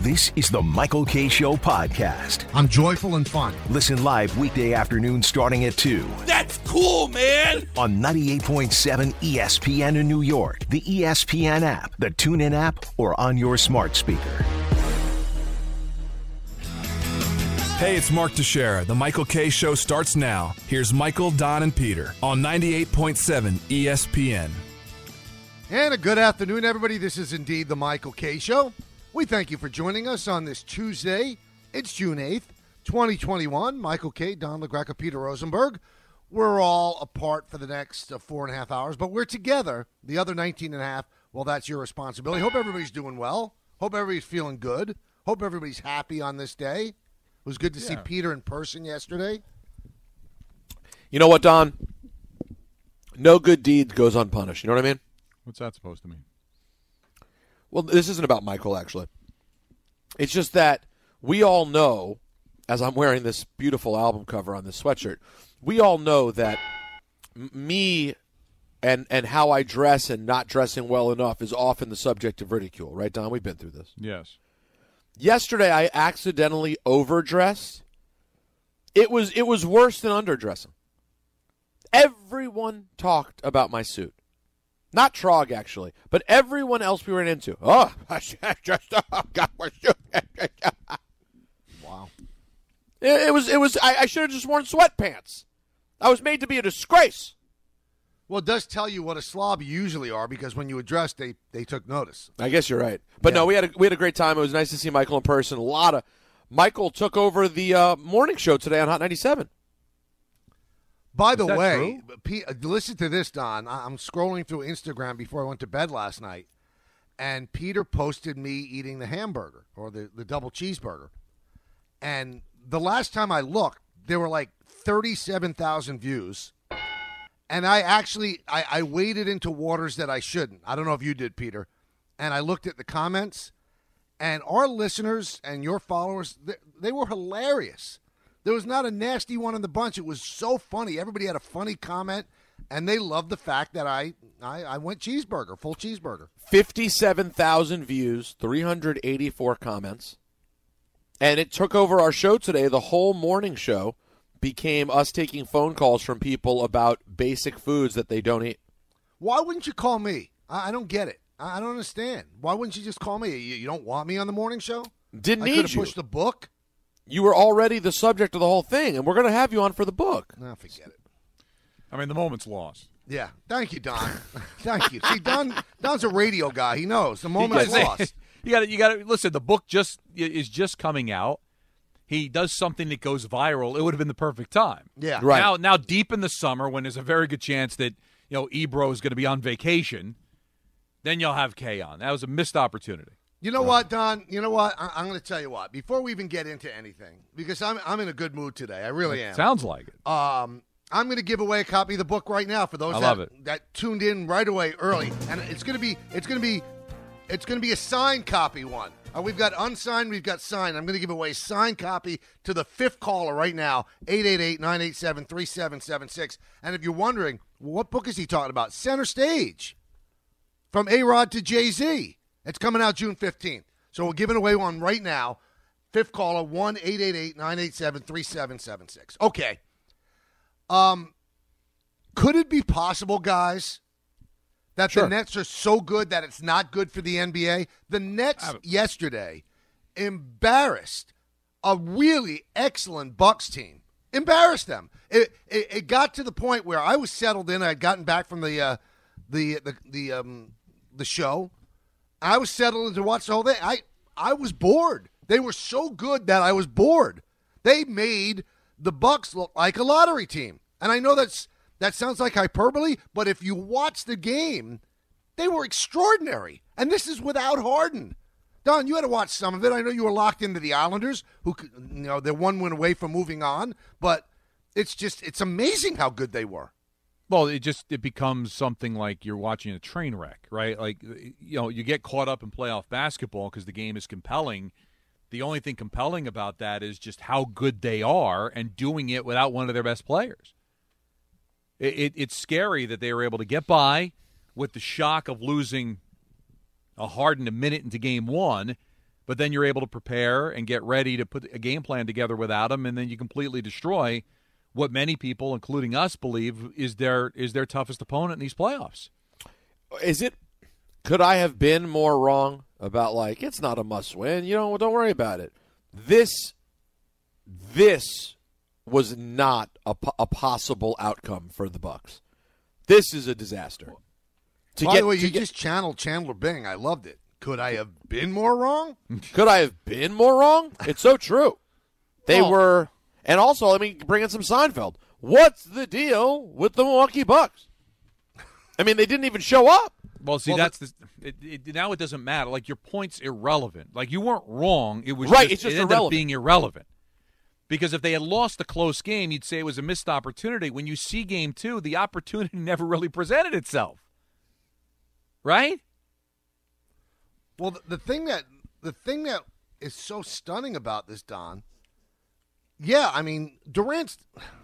This is the Michael Kay Show podcast. I'm joyful and fun. Listen live weekday afternoon starting at 2. That's cool, man! On 98.7 ESPN in New York, the ESPN app, the TuneIn app, or on your smart speaker. Hey, it's Mark Teixeira. The Michael Kay Show starts now. Here's Michael, Don, and Peter on 98.7 ESPN. And a good afternoon, everybody. This is indeed the Michael Kay Show. We thank you for joining us on this Tuesday. It's June 8th, 2021. Michael Kay, Don LaGreca, Peter Rosenberg. We're all apart for the next 4.5 hours, but we're together the other 19.5. Well, that's your responsibility. Hope everybody's doing well. Hope everybody's feeling good. Hope everybody's happy on this day. It was good to see Peter in person yesterday. You know what, Don? No good deed goes unpunished. You know what I mean? What's that supposed to mean? Well, this isn't about Michael, actually. It's just that we all know, as I'm wearing this beautiful album cover on this sweatshirt, we all know that me and how I dress and not dressing well enough is often the subject of ridicule. Right, Don? We've been through this. Yes. Yesterday, I accidentally overdressed. It was worse than underdressing. Everyone talked about my suit. Not Trog, actually, but everyone else we ran into. Oh, I just got my suit. Wow. It was. I should have just worn sweatpants. I was made to be a disgrace. Well, it does tell you what a slob you usually are, because when you address, they took notice. I guess you're right. But no, we had a great time. It was nice to see Michael in person. Michael took over the morning show today on Hot 97. By the way, listen to this, Don. I'm scrolling through Instagram before I went to bed last night, and Peter posted me eating the hamburger, or the double cheeseburger. And the last time I looked, there were like 37,000 views. And I waded into waters that I shouldn't. I don't know if you did, Peter. And I looked at the comments, and our listeners and your followers, they were hilarious. There was not a nasty one in the bunch. It was so funny. Everybody had a funny comment, and they loved the fact that I went cheeseburger, full cheeseburger. 57,000 views, 384 comments. And it took over our show today. The whole morning show became us taking phone calls from people about basic foods that they don't eat. Why wouldn't you call me? I don't get it. I don't understand. Why wouldn't you just call me? You don't want me on the morning show? Didn't need you. I could have pushed the book. You were already the subject of the whole thing, and we're going to have you on for the book. No, forget it. I mean, the moment's lost. Yeah. Thank you, Don. Thank you. See, Don's a radio guy. He knows. The moment's lost. You got to listen. The book is just coming out. He does something that goes viral. It would have been the perfect time. Yeah. Right. Now deep in the summer, when there's a very good chance that Ebro is going to be on vacation, then you'll have Kay on. That was a missed opportunity. You know what, Don? You know what? I'm going to tell you what. Before we even get into anything, because I'm in a good mood today. I really am. Sounds like it. I'm going to give away a copy of the book right now for those that tuned in right away early, and it's going to be a signed copy one. We've got unsigned, we've got signed. I'm going to give away a signed copy to the fifth caller right now, 888-987-3776. And if you're wondering, what book is he talking about? Center Stage, From A-Rod to Jay-Z. It's coming out June 15th. So we're giving away one right now. Fifth caller, 1-888-987-3776. Okay. Could it be possible, guys, that the Nets are so good that it's not good for the NBA? The Nets yesterday embarrassed a really excellent Bucks team. Embarrassed them. It got to the point where I was settled in. I had gotten back from the show. I was settled in to watch the whole thing. I was bored. They were so good that I was bored. They made the Bucks look like a lottery team. And I know that sounds like hyperbole, but if you watch the game, they were extraordinary. And this is without Harden. Don, you had to watch some of it. I know you were locked into the Islanders, who, they're one win away from moving on, but it's amazing how good they were. Well, it becomes something like you're watching a train wreck, right? Like, you get caught up in playoff basketball because the game is compelling. The only thing compelling about that is just how good they are and doing it without one of their best players. It's scary that they were able to get by with the shock of losing a Harden a minute into game one, but then you're able to prepare and get ready to put a game plan together without him, and then you completely destroy what many people, including us, believe is their toughest opponent in these playoffs. Could I have been more wrong about, like, it's not a must-win? Don't worry about it. This was not a possible outcome for the Bucs. This is a disaster. By the way, you just channeled Chandler Bing. I loved it. Could I have been more wrong? Could I have been more wrong? It's so true. They were, and also let me bring in some Seinfeld. What's the deal with the Milwaukee Bucks? I mean, they didn't even show up. Well, see, now it doesn't matter. Like, your point's irrelevant. Like, you weren't wrong. It was right. It ended up being irrelevant. Because if they had lost a close game, you'd say it was a missed opportunity. When you see game 2, the opportunity never really presented itself. Right? Well, the thing that is so stunning about this, Don. Yeah, I mean, Durant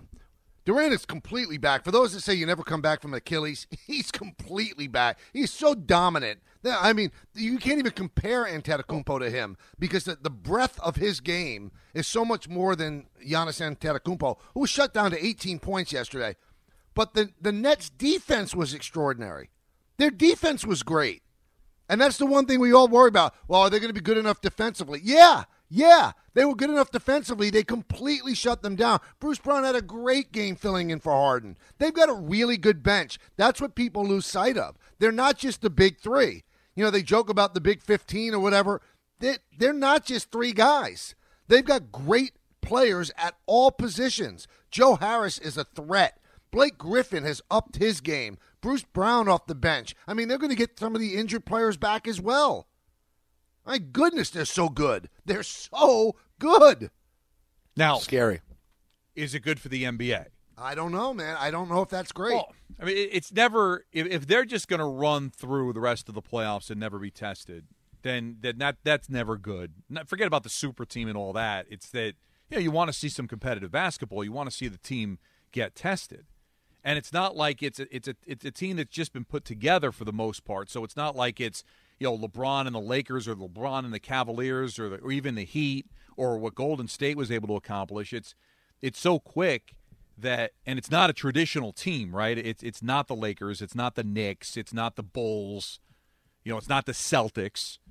is completely back. For those that say you never come back from Achilles, he's completely back. He's so dominant. I mean, you can't even compare Antetokounmpo to him because the breadth of his game is so much more than Giannis Antetokounmpo, who was shut down to 18 points yesterday. But the Nets' defense was extraordinary. Their defense was great. And that's the one thing we all worry about. Well, are they going to be good enough defensively? Yeah. They were good enough defensively. They completely shut them down. Bruce Brown had a great game filling in for Harden. They've got a really good bench. That's what people lose sight of. They're not just the big three. They joke about the big 15 or whatever. They're not just three guys. They've got great players at all positions. Joe Harris is a threat. Blake Griffin has upped his game. Bruce Brown off the bench. I mean, they're going to get some of the injured players back as well. My goodness, they're so good. They're so good. Now, scary. Is it good for the NBA? I don't know, man. I don't know if that's great. Well, I mean, it's never – if they're just going to run through the rest of the playoffs and never be tested, then that's never good. Forget about the super team and all that. It's that you want to see some competitive basketball. You want to see the team get tested. And it's not like it's a team that's just been put together for the most part. So it's not like it's LeBron and the Lakers or LeBron and the Cavaliers or even the Heat or what Golden State was able to accomplish. It's so quick that, and it's not a traditional team, right? It's not the Lakers, it's not the Knicks, it's not the Bulls, it's not the Celtics.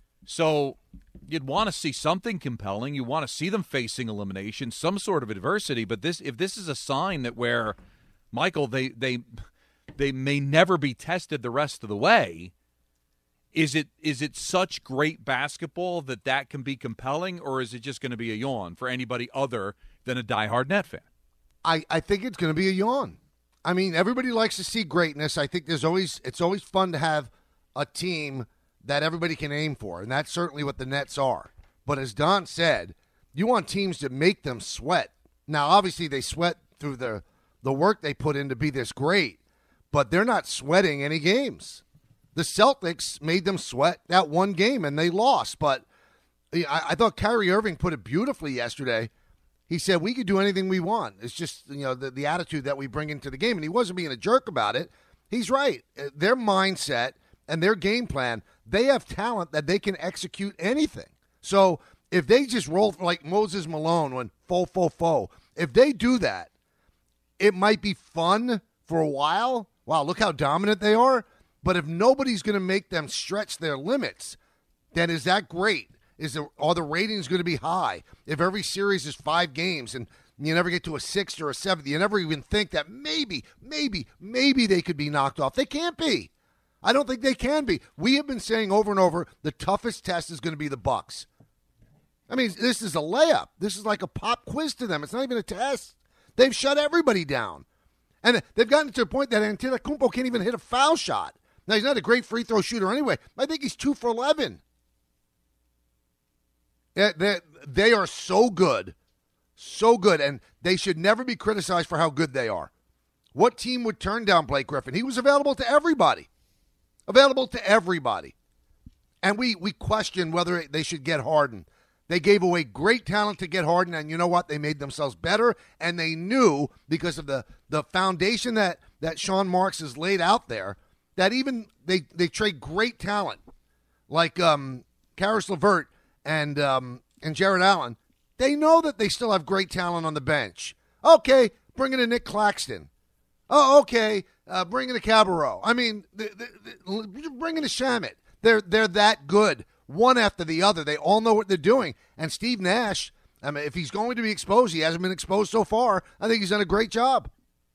So you'd want to see something compelling. You want to see them facing elimination, some sort of adversity. But if this is a sign that where Michael, they may never be tested the rest of the way. Is it such great basketball that can be compelling, or is it just going to be a yawn for anybody other than a diehard Net fan? I think it's going to be a yawn. I mean, everybody likes to see greatness. I think it's always fun to have a team that everybody can aim for, and that's certainly what the Nets are. But as Don said, you want teams to make them sweat. Now, obviously, they sweat through the work they put in to be this great, but they're not sweating any games. The Celtics made them sweat that one game, and they lost. But I thought Kyrie Irving put it beautifully yesterday. He said, we could do anything we want. It's just the attitude that we bring into the game. And he wasn't being a jerk about it. He's right. Their mindset and their game plan, they have talent that they can execute anything. So if they just roll like Moses Malone when fo, if they do that, it might be fun for a while. Wow, look how dominant they are. But if nobody's going to make them stretch their limits, then is that great? Are the ratings going to be high? If every series is 5 games and you never get to a 6th or a 7th, you never even think that maybe they could be knocked off. They can't be. I don't think they can be. We have been saying over and over the toughest test is going to be the Bucks. I mean, this is a layup. This is like a pop quiz to them. It's not even a test. They've shut everybody down. And they've gotten to a point that Antetokounmpo can't even hit a foul shot. Now, he's not a great free throw shooter anyway. I think he's 2 for 11. They are so good, and they should never be criticized for how good they are. What team would turn down Blake Griffin? He was available to everybody. And we question whether they should get Harden. They gave away great talent to get Harden, and you know what? They made themselves better, and they knew because of the foundation that Sean Marks has laid out there that even they trade great talent like Karis LeVert and Jared Allen, they know that they still have great talent on the bench. Okay, bring in a Nick Claxton. Oh, okay, bring in a Cabarrot. I mean, bring in a Shamet. They're that good, one after the other. They all know what they're doing. And Steve Nash, I mean, if he's going to be exposed, he hasn't been exposed so far. I think he's done a great job.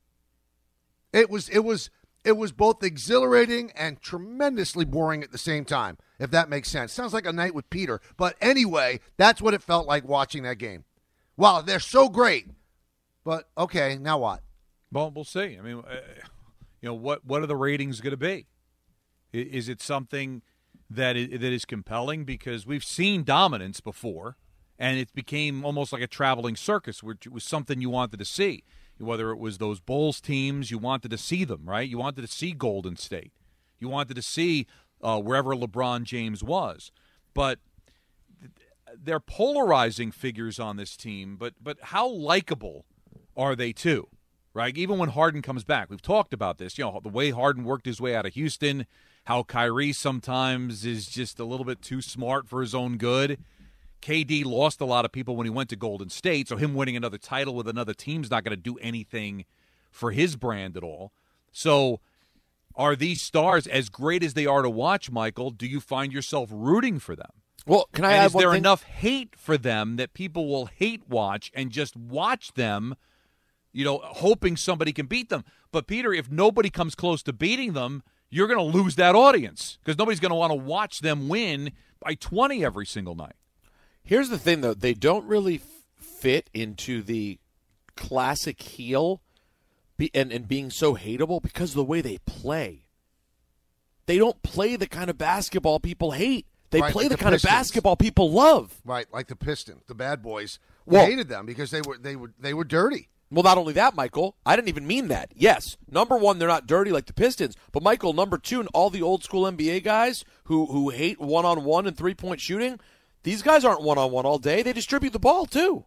It was both exhilarating and tremendously boring at the same time, if that makes sense. Sounds like a night with Peter. But anyway, that's what it felt like watching that game. Wow, they're so great. But, okay, now what? Well, we'll see. I mean, what are the ratings going to be? Is it something that is compelling? Because we've seen dominance before, and it became almost like a traveling circus, which was something you wanted to see. Whether it was those Bulls teams, you wanted to see them, right? You wanted to see Golden State. You wanted to see wherever LeBron James was. But they're polarizing figures on this team, but how likable are they too? Right? Even when Harden comes back, we've talked about this. The way Harden worked his way out of Houston, how Kyrie sometimes is just a little bit too smart for his own good. KD lost a lot of people when he went to Golden State, so him winning another title with another team's not going to do anything for his brand at all. So are these stars, as great as they are to watch, Michael, do you find yourself rooting for them? Well, can I add is one there thing? enough hate for them that people will hate watch and just watch them, hoping somebody can beat them? But, Peter, if nobody comes close to beating them, you're going to lose that audience because nobody's going to want to watch them win by 20 every single night. Here's the thing, though. They don't really fit into the classic heel and being so hateable because of the way they play. They don't play the kind of basketball people hate. They play the kind of basketball people love. Right, like the Pistons, the bad boys. We hated them because they were dirty. Well, not only that, Michael, I didn't even mean that. Yes, number one, they're not dirty like the Pistons. But, Michael, number two, and all the old school NBA guys who hate one-on-one and three-point shooting, these guys aren't one-on-one all day. They distribute the ball, too.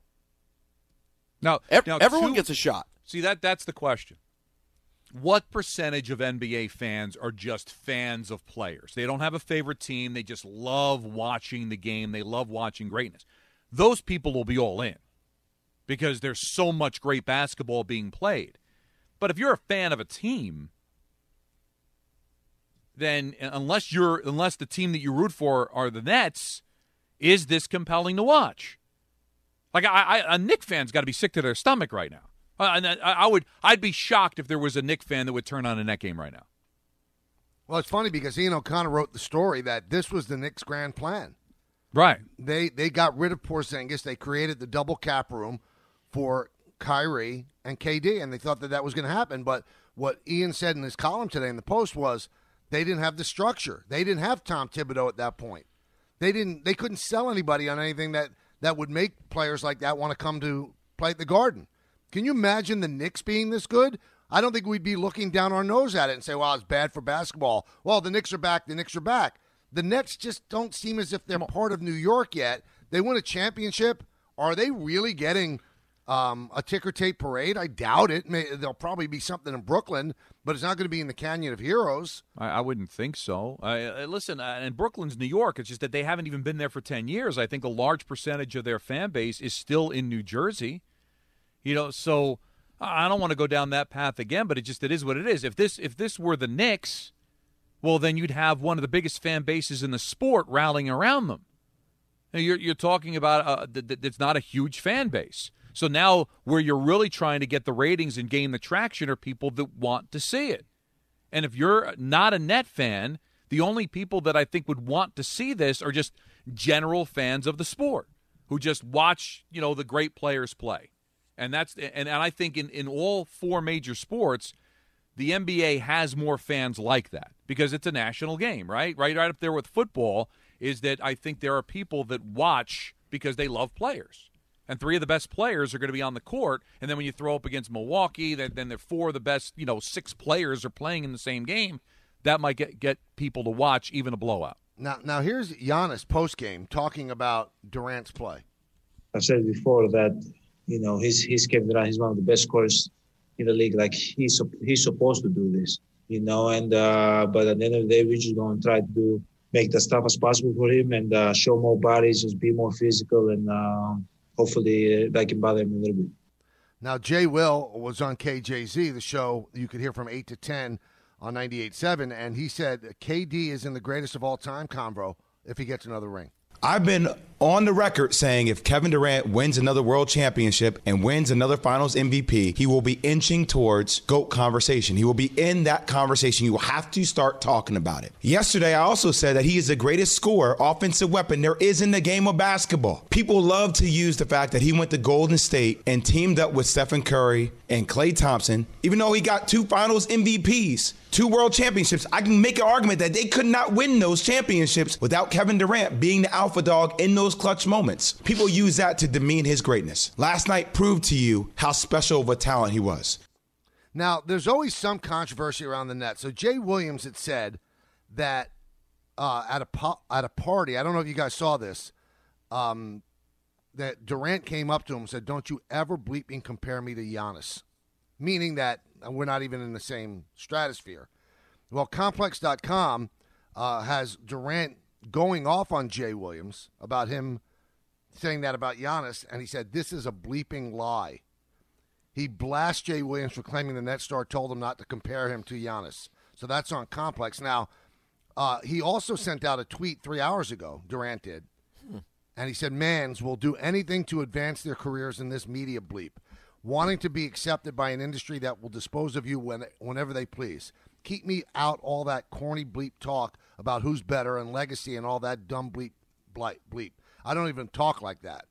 Now everyone gets a shot. See, that's the question. What percentage of NBA fans are just fans of players? They don't have a favorite team. They just love watching the game. They love watching greatness. Those people will be all in because there's so much great basketball being played. But if you're a fan of a team, then unless the team that you root for are the Nets, is this compelling to watch? Like a Knicks fan's got to be sick to their stomach right now. And I'd be shocked if there was a Knicks fan that would turn on a Net game right now. Well, it's funny because Ian O'Connor wrote the story that this was the Knicks' grand plan. Right. They got rid of Porzingis. They created the double cap room for Kyrie and KD, and they thought that was going to happen. But what Ian said in his column today in the Post was they didn't have the structure. They didn't have Tom Thibodeau at that point. They couldn't sell anybody on anything that would make players like that want to come to play at the Garden. Can you imagine the Knicks being this good? I don't think we'd be looking down our nose at it and say, well, it's bad for basketball. Well, the Knicks are back. The Knicks are back. The Nets just don't seem as if they're part of New York yet. They win a championship. Are they really getting a ticker tape parade? I doubt it. There'll probably be something in Brooklyn, but it's not going to be in the Canyon of Heroes. I wouldn't think so. Listen, and Brooklyn's New York. It's just that they haven't even been there for 10 years. I think a large percentage of their fan base is still in New Jersey. So I don't want to go down that path again, but it is what it is. If this were the Knicks, well, then you'd have one of the biggest fan bases in the sport rallying around them. You're talking about it's not a huge fan base. So now where you're really trying to get the ratings and gain the traction are people that want to see it. And if you're not a Net fan, the only people that I think would want to see this are just general fans of the sport who just watch, the great players play. And I think in all four major sports, the NBA has more fans like that because it's a national game, right? Right up there with football is that I think there are people that watch because they love players. And three of the best players are going to be on the court. And then when you throw up against Milwaukee, then the four of the best, 6 players are playing in the same game. That might get people to watch even a blowout. Now here's Giannis postgame talking about Durant's play. I said before that, he's Kevin Durant. He's one of the best scorers in the league. Like he's supposed to do this, and but at the end of the day, we're just going to try to do make it as tough as possible for him and show more bodies, just be more physical, and hopefully that can bother him a little bit. Now, Jay Will was on KJZ, the show you could hear from 8 to 10 on 98.7, and he said KD is in the greatest of all time convo if he gets another ring. I've been on the record saying if Kevin Durant wins another world championship and wins another finals MVP, he will be inching towards GOAT conversation. He will be in that conversation. You will have to start talking about it. Yesterday, I also said that he is the greatest scorer, offensive weapon there is in the game of basketball. People love to use the fact that he went to Golden State and teamed up with Stephen Curry and Klay Thompson, even though he got 2 finals MVPs. 2 world championships. I can make an argument that they could not win those championships without Kevin Durant being the alpha dog in those clutch moments. People use that to demean his greatness. Last night proved to you how special of a talent he was. Now, there's always some controversy around the Nets. So Jay Williams had said that at a party, I don't know if you guys saw this, that Durant came up to him and said, "Don't you ever bleeping compare me to Giannis," meaning that we're not even in the same stratosphere. Well, Complex.com has Durant going off on Jay Williams about him saying that about Giannis, and he said, "This is a bleeping lie." He blasts Jay Williams for claiming the Nets star told him not to compare him to Giannis. So that's on Complex. Now, he also sent out a tweet 3 hours ago, Durant did, and he said, "Mans will do anything to advance their careers in this media bleep. Wanting to be accepted by an industry that will dispose of you whenever they please. Keep me out all that corny bleep talk about who's better and legacy and all that dumb bleep. I don't even talk like that."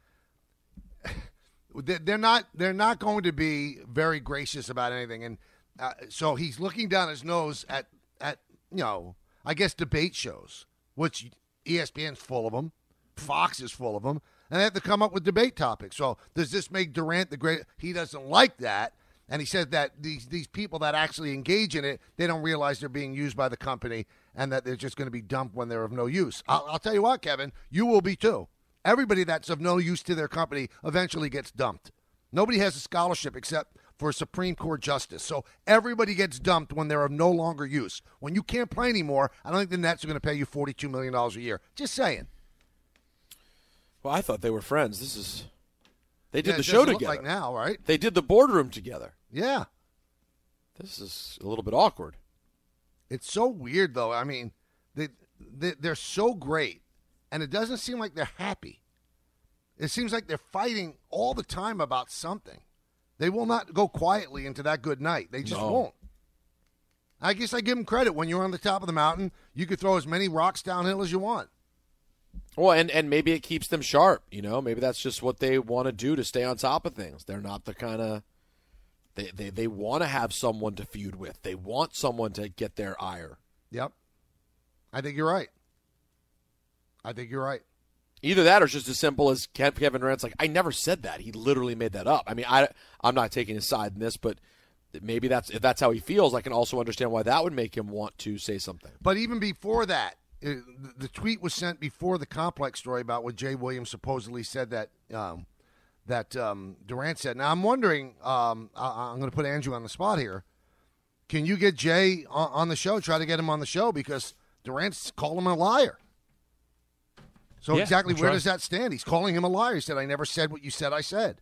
They're not going to be very gracious about anything, and so he's looking down his nose at I guess debate shows, which ESPN's full of them, Fox is full of them. And they have to come up with debate topics. So does this make Durant the great? He doesn't like that. And he says that these people that actually engage in it, they don't realize they're being used by the company and that they're just going to be dumped when they're of no use. I'll tell you what, Kevin, you will be too. Everybody that's of no use to their company eventually gets dumped. Nobody has a scholarship except for a Supreme Court justice. So everybody gets dumped when they're of no longer use. When you can't play anymore, I don't think the Nets are going to pay you $42 million a year. Just saying. Well, I thought they were friends. They did the show together. Like now, right? They did the boardroom together. Yeah. This is a little bit awkward. It's so weird, though. I mean, they're so great, and it doesn't seem like they're happy. It seems like they're fighting all the time about something. They will not go quietly into that good night. They just won't. I guess I give them credit. When you're on the top of the mountain, you could throw as many rocks downhill as you want. Well, and maybe it keeps them sharp, Maybe that's just what they want to do to stay on top of things. They're not the kind of they want to have someone to feud with. They want someone to get their ire. Yep. I think you're right. Either that or it's just as simple as Kevin Durant's like, I never said that. He literally made that up. I mean, I'm not taking his side in this, but maybe if that's how he feels, I can also understand why that would make him want to say something. But even before that, the tweet was sent before the Complex story about what Jay Williams supposedly said that Durant said. Now, I'm wondering, I'm going to put Andrew on the spot here. Can you get Jay on the show, try to get him on the show, because Durant's called him a liar. So exactly where does that stand? He's calling him a liar. He said, "I never said what you said I said."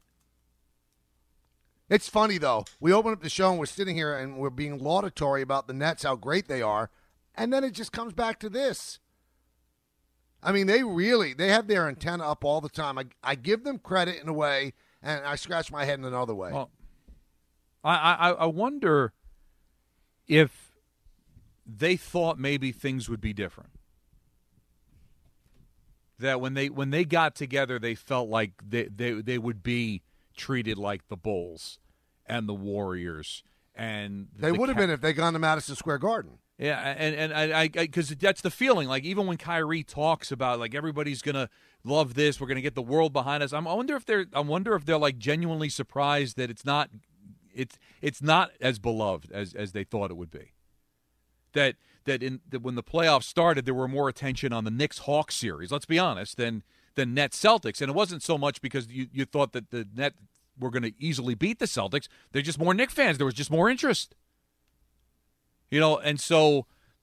It's funny, though. We open up the show and we're sitting here and we're being laudatory about the Nets, how great they are. And then it just comes back to this. I mean, they have their antenna up all the time. I give them credit in a way, and I scratch my head in another way. Well, I wonder if they thought maybe things would be different. That when they got together, they felt like they would be treated like the Bulls and the Warriors. And they would have been if they'd gone to Madison Square Garden. Yeah, and I because that's the feeling. Like, even when Kyrie talks about, like, everybody's gonna love this, we're gonna get the world behind us. I wonder if they're like genuinely surprised that it's not as beloved as they thought it would be. That when the playoffs started, there were more attention on the Knicks-Hawks series. Let's be honest, than Nets-Celtics, and it wasn't so much because you thought that the Nets were going to easily beat the Celtics. They're just more Knicks fans. There was just more interest. And so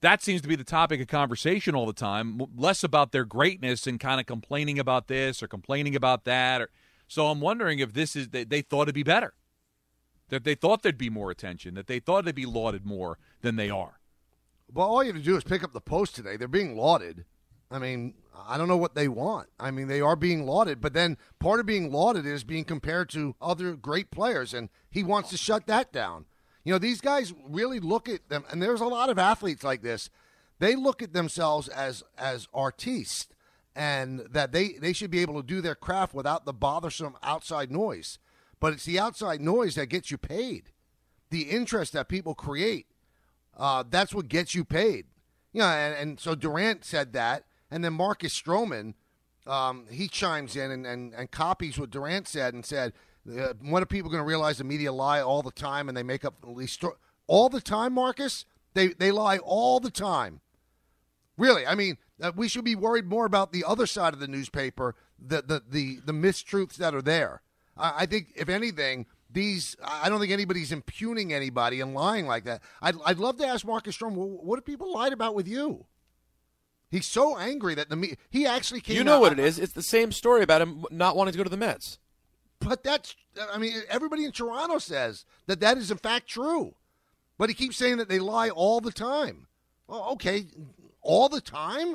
that seems to be the topic of conversation all the time, less about their greatness and kind of complaining about this or complaining about that. So I'm wondering if this is they thought it'd be better, that they thought there'd be more attention, that they thought they'd be lauded more than they are. Well, all you have to do is pick up the Post today. They're being lauded. I mean, I don't know what they want. I mean, they are being lauded, but then part of being lauded is being compared to other great players, and he wants to shut that down. You know, these guys really look at them, and there's a lot of athletes like this. They look at themselves as artistes, and that they should be able to do their craft without the bothersome outside noise. But it's the outside noise that gets you paid. The interest that people create, that's what gets you paid. You know, and so Durant said that, and then Marcus Stroman, he chimes in and copies what Durant said and said, when are people going to realize the media lie all the time and they make up at least all the time, Marcus? They lie all the time. Really, I mean, we should be worried more about the other side of the newspaper, the mistruths that are there. I think, if anything, I don't think anybody's impugning anybody and lying like that. I'd love to ask Marcus Stroman, what have people lied about with you? He's so angry that he actually came out. You know what it is? It's the same story about him not wanting to go to the Mets. But everybody in Toronto says that is in fact true. But he keeps saying that they lie all the time. Well, okay, all the time?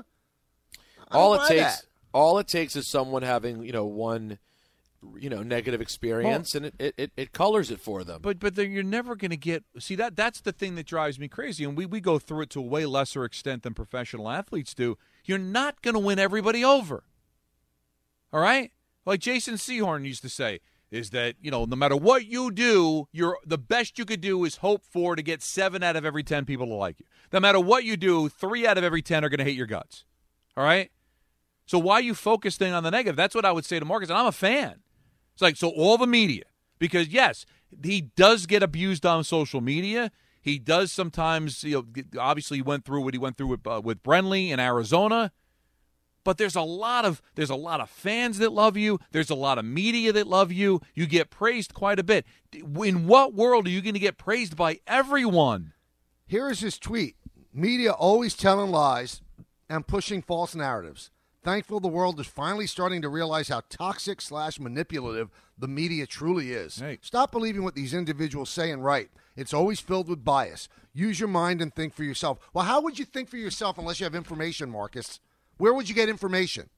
All it takes is someone having, one negative experience, and it colors it for them. But you're never going to get – see, that's the thing that drives me crazy, and we go through it to a way lesser extent than professional athletes do. You're not going to win everybody over, all right? Like Jason Sehorn used to say, is that, no matter what you do, the best you could do is hope to get 7 out of every 10 people to like you. No matter what you do, 3 out of every 10 are going to hate your guts, all right? So why are you focusing on the negative? That's what I would say to Marcus, and I'm a fan. It's like, so all the media, because, yes, he does get abused on social media. He does sometimes, obviously he went through what he went through with Brenly in Arizona. But there's a lot of fans that love you. There's a lot of media that love you. You get praised quite a bit. In what world are you going to get praised by everyone? Here is his tweet. Media always telling lies and pushing false narratives. Thankful the world is finally starting to realize how toxic / manipulative the media truly is. Hey. Stop believing what these individuals say and write. It's always filled with bias. Use your mind and think for yourself. Well, how would you think for yourself unless you have information, Marcus? Where would you get information?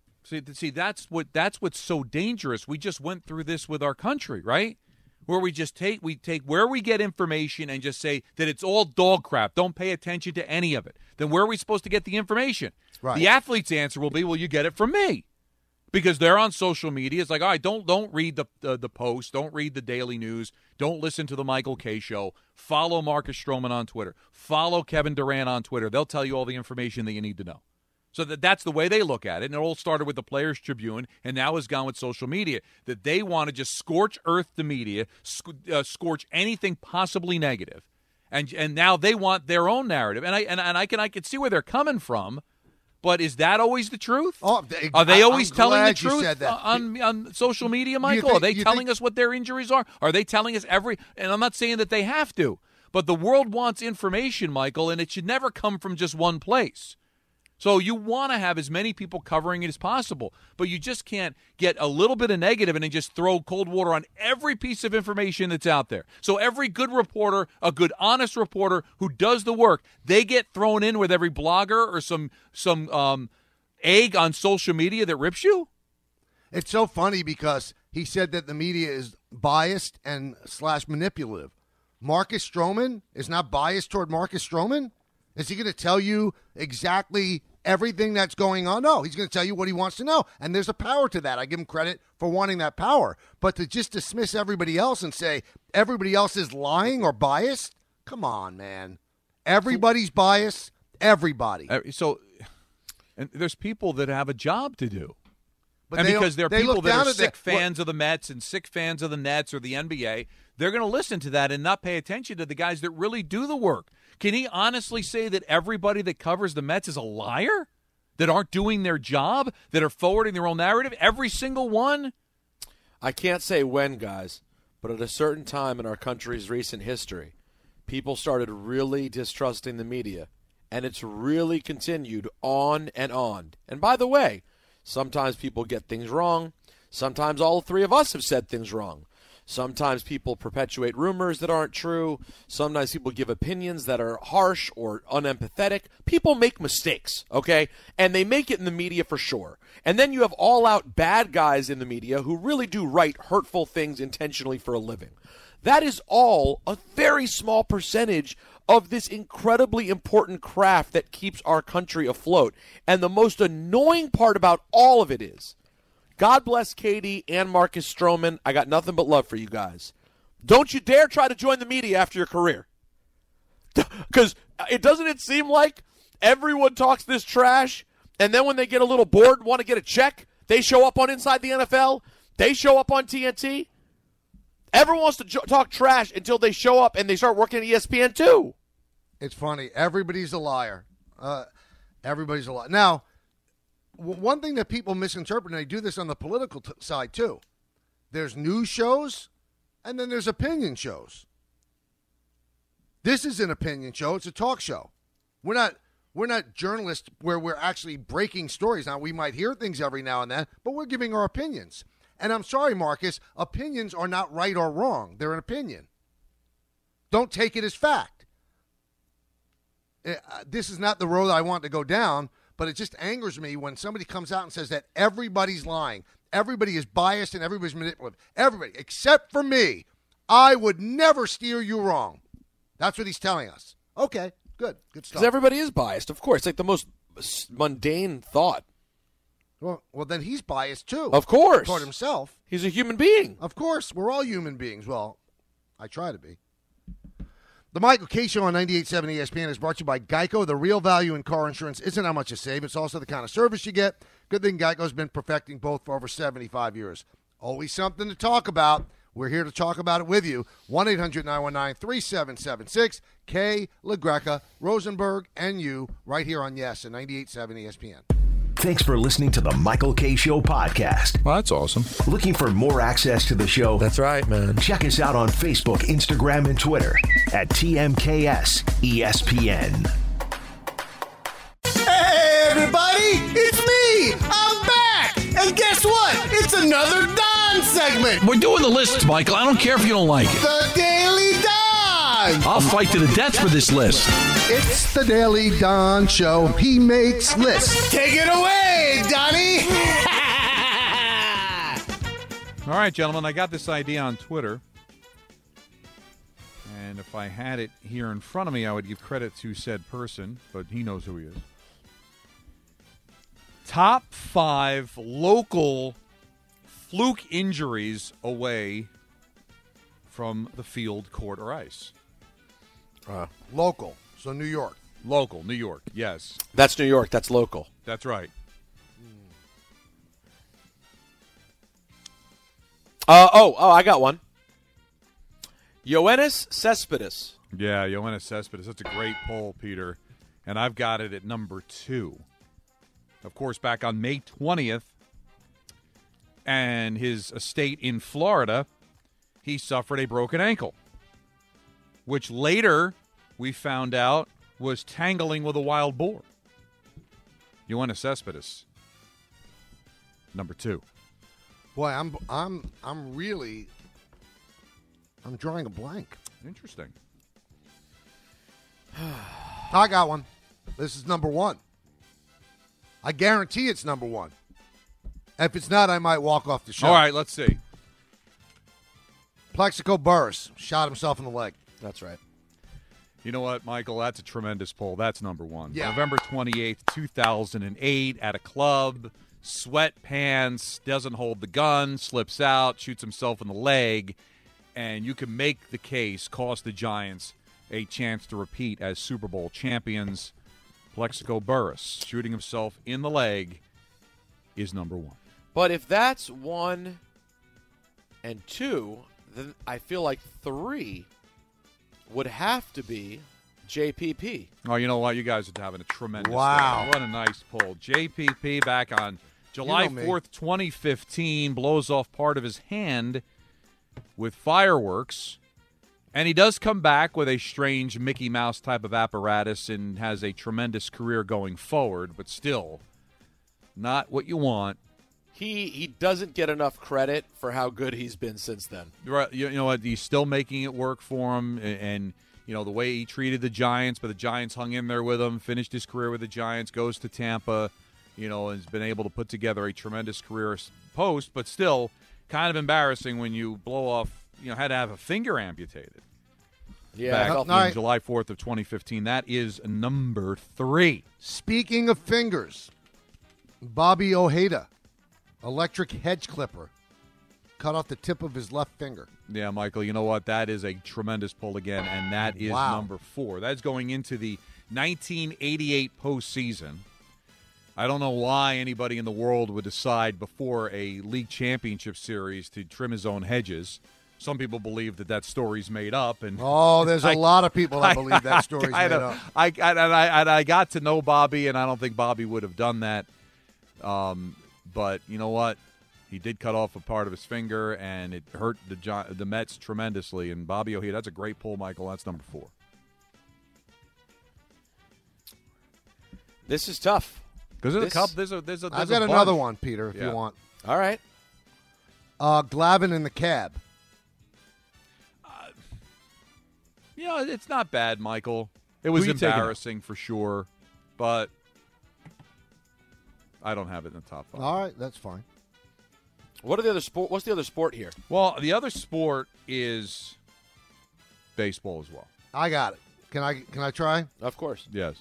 See, that's what's so dangerous. We just went through this with our country, right? Where we take where we get information and just say that it's all dog crap. Don't pay attention to any of it. Then where are we supposed to get the information? Right. The athlete's answer will be, well, you get it from me. Because they're on social media. It's like, all right, don't read the Post. Don't read the Daily News. Don't listen to the Michael Kay Show. Follow Marcus Stroman on Twitter. Follow Kevin Durant on Twitter. They'll tell you all the information that you need to know. So that's the way they look at it. And it all started with the Players Tribune and now has gone with social media, that they want to just scorch earth the media, scorch anything possibly negative. And now they want their own narrative. And I can see where they're coming from, but is that always the truth? Are they always telling the truth on social media, Michael? Are they telling us what their injuries are? Are they telling us and I'm not saying that they have to, but the world wants information, Michael, and it should never come from just one place. So you want to have as many people covering it as possible, but you just can't get a little bit of negative and then just throw cold water on every piece of information that's out there. So every good reporter, a good honest reporter who does the work, they get thrown in with every blogger or some egg on social media that rips you? It's so funny because he said that the media is biased and / manipulative. Marcus Stroman is not biased toward Marcus Stroman? Is he going to tell you exactly everything that's going on? No, he's going to tell you what he wants to know. And there's a power to that. I give him credit for wanting that power. But to just dismiss everybody else and say everybody else is lying or biased? Come on, man. Everybody's biased. Everybody. So, and there's people that have a job to do. But and because there are people that are sick fans of the Mets and sick fans of the Nets or the NBA, they're going to listen to that and not pay attention to the guys that really do the work. Can he honestly say that everybody that covers the Mets is a liar? That aren't doing their job? That are forwarding their own narrative? Every single one? I can't say when, guys, but at a certain time in our country's recent history, people started really distrusting the media, And it's really continued on and on. And by the way, sometimes people get things wrong. Sometimes all three of us have said things wrong. Sometimes people perpetuate rumors that aren't true. Sometimes people give opinions that are harsh or unempathetic. People make mistakes, okay? And they make it in the media for sure. And then you have all-out bad guys in the media who really do write hurtful things intentionally for a living. That is all a very small percentage of this incredibly important craft that keeps our country afloat. And the most annoying part about all of it is, God bless Katie and Marcus Stroman. I got nothing but love for you guys. Don't you dare try to join the media after your career. Because doesn't it seem like everyone talks this trash, and then when they get a little bored and want to get a check, they show up on Inside the NFL? They show up on TNT? Everyone wants to talk trash until they show up and they start working at ESPN too. It's funny. Everybody's a liar. Everybody's a liar. Now, one thing that people misinterpret, and they do this on the political side too, there's news shows and then there's opinion shows. This is an opinion show. It's a talk show. We're not journalists where we're actually breaking stories. Now, we might hear things every now and then, but we're giving our opinions. And I'm sorry, Marcus, opinions are not right or wrong. They're an opinion. Don't take it as fact. This is not the road I want to go down, but it just angers me when somebody comes out and says that everybody's lying. Everybody is biased and everybody's manipulative. Everybody, except for me. I would never steer you wrong. That's what he's telling us. Okay, good stuff. Because everybody is biased, of course. It's like the most mundane thought. Well, then he's biased too. Of course. Toward himself. He's a human being. Of course. We're all human beings. Well, I try to be. The Michael Kay Show on 98.7 ESPN is brought to you by Geico. The real value in car insurance isn't how much you save. It's also the kind of service you get. Good thing Geico's been perfecting both for over 75 years. Always something to talk about. We're here to talk about it with you. 1-800-919-3776. Kay, LaGreca, Rosenberg, and you right here on Yes and 98.7 ESPN. Thanks for listening to the Michael Kay Show podcast. Well, that's awesome. Looking for more access to the show? That's right, man. Check us out on Facebook, Instagram, and Twitter at TMKS ESPN. Hey, everybody! It's me! I'm back! And guess what? It's another Don segment! We're doing the lists, Michael. I don't care if you don't like it. The Daily Don! I'll fight to the death for this list. It's the Daily Don Show. He makes lists. Take it away, Donnie! All right, gentlemen, I got this idea on Twitter. And if I had it here in front of me, I would give credit to said person, but he knows who he is. Top 5 local fluke injuries away from the field, court, or ice. Local. So New York. Local, New York, yes. That's New York. That's local. That's right. I got one. Yoenis Cespedes. Yeah, Yoenis Cespedes. That's a great poll, Peter. And I've got it at number 2. Of course, back on May 20th, and his estate in Florida, he suffered a broken ankle, which later we found out was tangling with a wild boar. Yoenis Cespedes, number 2. Boy, I'm drawing a blank. Interesting. I got one. This is number 1. I guarantee it's number 1. If it's not, I might walk off the show. All right, let's see. Plexico Burress shot himself in the leg. That's right. You know what, Michael? That's a tremendous poll. That's number 1. Yeah. November 28th, 2008, at a club, sweatpants, doesn't hold the gun, slips out, shoots himself in the leg, and you can make the case, cost the Giants a chance to repeat as Super Bowl champions. Plexico Burress shooting himself in the leg is number 1. But if that's 1 and 2, then I feel like 3 would have to be JPP. Oh, you know what? You guys are having a tremendous Wow. day. What a nice poll. JPP back on July 4th, 2015, blows off part of his hand with fireworks And he does come back with a strange Mickey Mouse type of apparatus and has a tremendous career going forward, but still not what you want. He doesn't get enough credit for how good he's been since then. Right, you know what? He's still making it work for him, and you know the way he treated the Giants, but the Giants hung in there with him, finished his career with the Giants, goes to Tampa, has been able to put together a tremendous career post, but still kind of embarrassing when you blow off, had to have a finger amputated. Yeah, back in July 4th of 2015. That is number 3. Speaking of fingers, Bobby Ojeda, electric hedge clipper, cut off the tip of his left finger. Yeah, Michael, you know what? That is a tremendous pull again, and that is number 4. That's going into the 1988 postseason. I don't know why anybody in the world would decide before a league championship series to trim his own hedges. Some people believe that story's made up, and there's a lot of people that believe that story's made up. I got to know Bobby, and I don't think Bobby would have done that. But you know what? He did cut off a part of his finger, and it hurt the Mets tremendously. And Bobby Ojeda, that's a great pull, Michael. That's number 4. This is tough. Because of the Cup, there's I've got another one, Peter, if you want. All right. Glavine in the cab. It's not bad, Michael. It was embarrassing for sure, but I don't have it in the top 5. All right, that's fine. What's the other sport here? Well, the other sport is baseball as well. I got it. Can I try? Of course. Yes.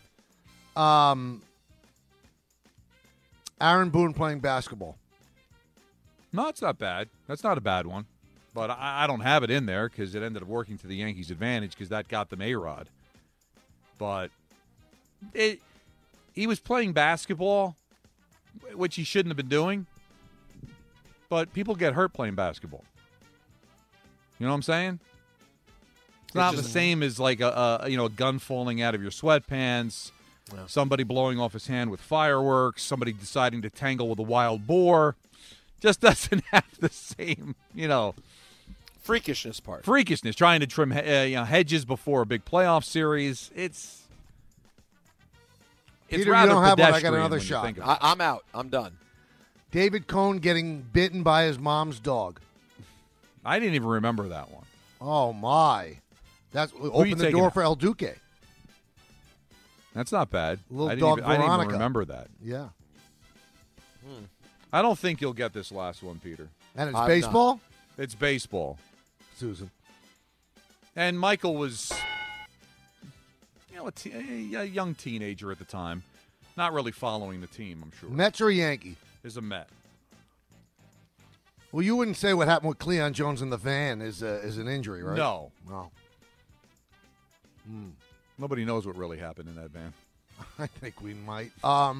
Aaron Boone playing basketball. No, it's not bad. That's not a bad one. But I don't have it in there because it ended up working to the Yankees' advantage because that got them A-Rod. But he was playing basketball, which he shouldn't have been doing. But people get hurt playing basketball. You know what I'm saying? It's not the same as like a gun falling out of your sweatpants, somebody blowing off his hand with fireworks, somebody deciding to tangle with a wild boar. Just doesn't have the same, freakishness part. Freakishness, trying to trim hedges before a big playoff series. It's Peter, rather you don't have one. I pedestrian got another when you shot. think about it. I'm out. I'm done. David Cohn getting bitten by his mom's dog. I didn't even remember that one. Oh, my. That's opened the door for El Duque. That's not bad. Little I dog didn't Veronica. even remember that. Yeah. I don't think you'll get this last one, Peter. And it's baseball? It's baseball. Susan. And Michael was, a young teenager at the time. Not really following the team, I'm sure. Mets or Yankee? Is a Met. Well, you wouldn't say what happened with Cleon Jones in the van is an injury, right? No. Nobody knows what really happened in that van. I think we might.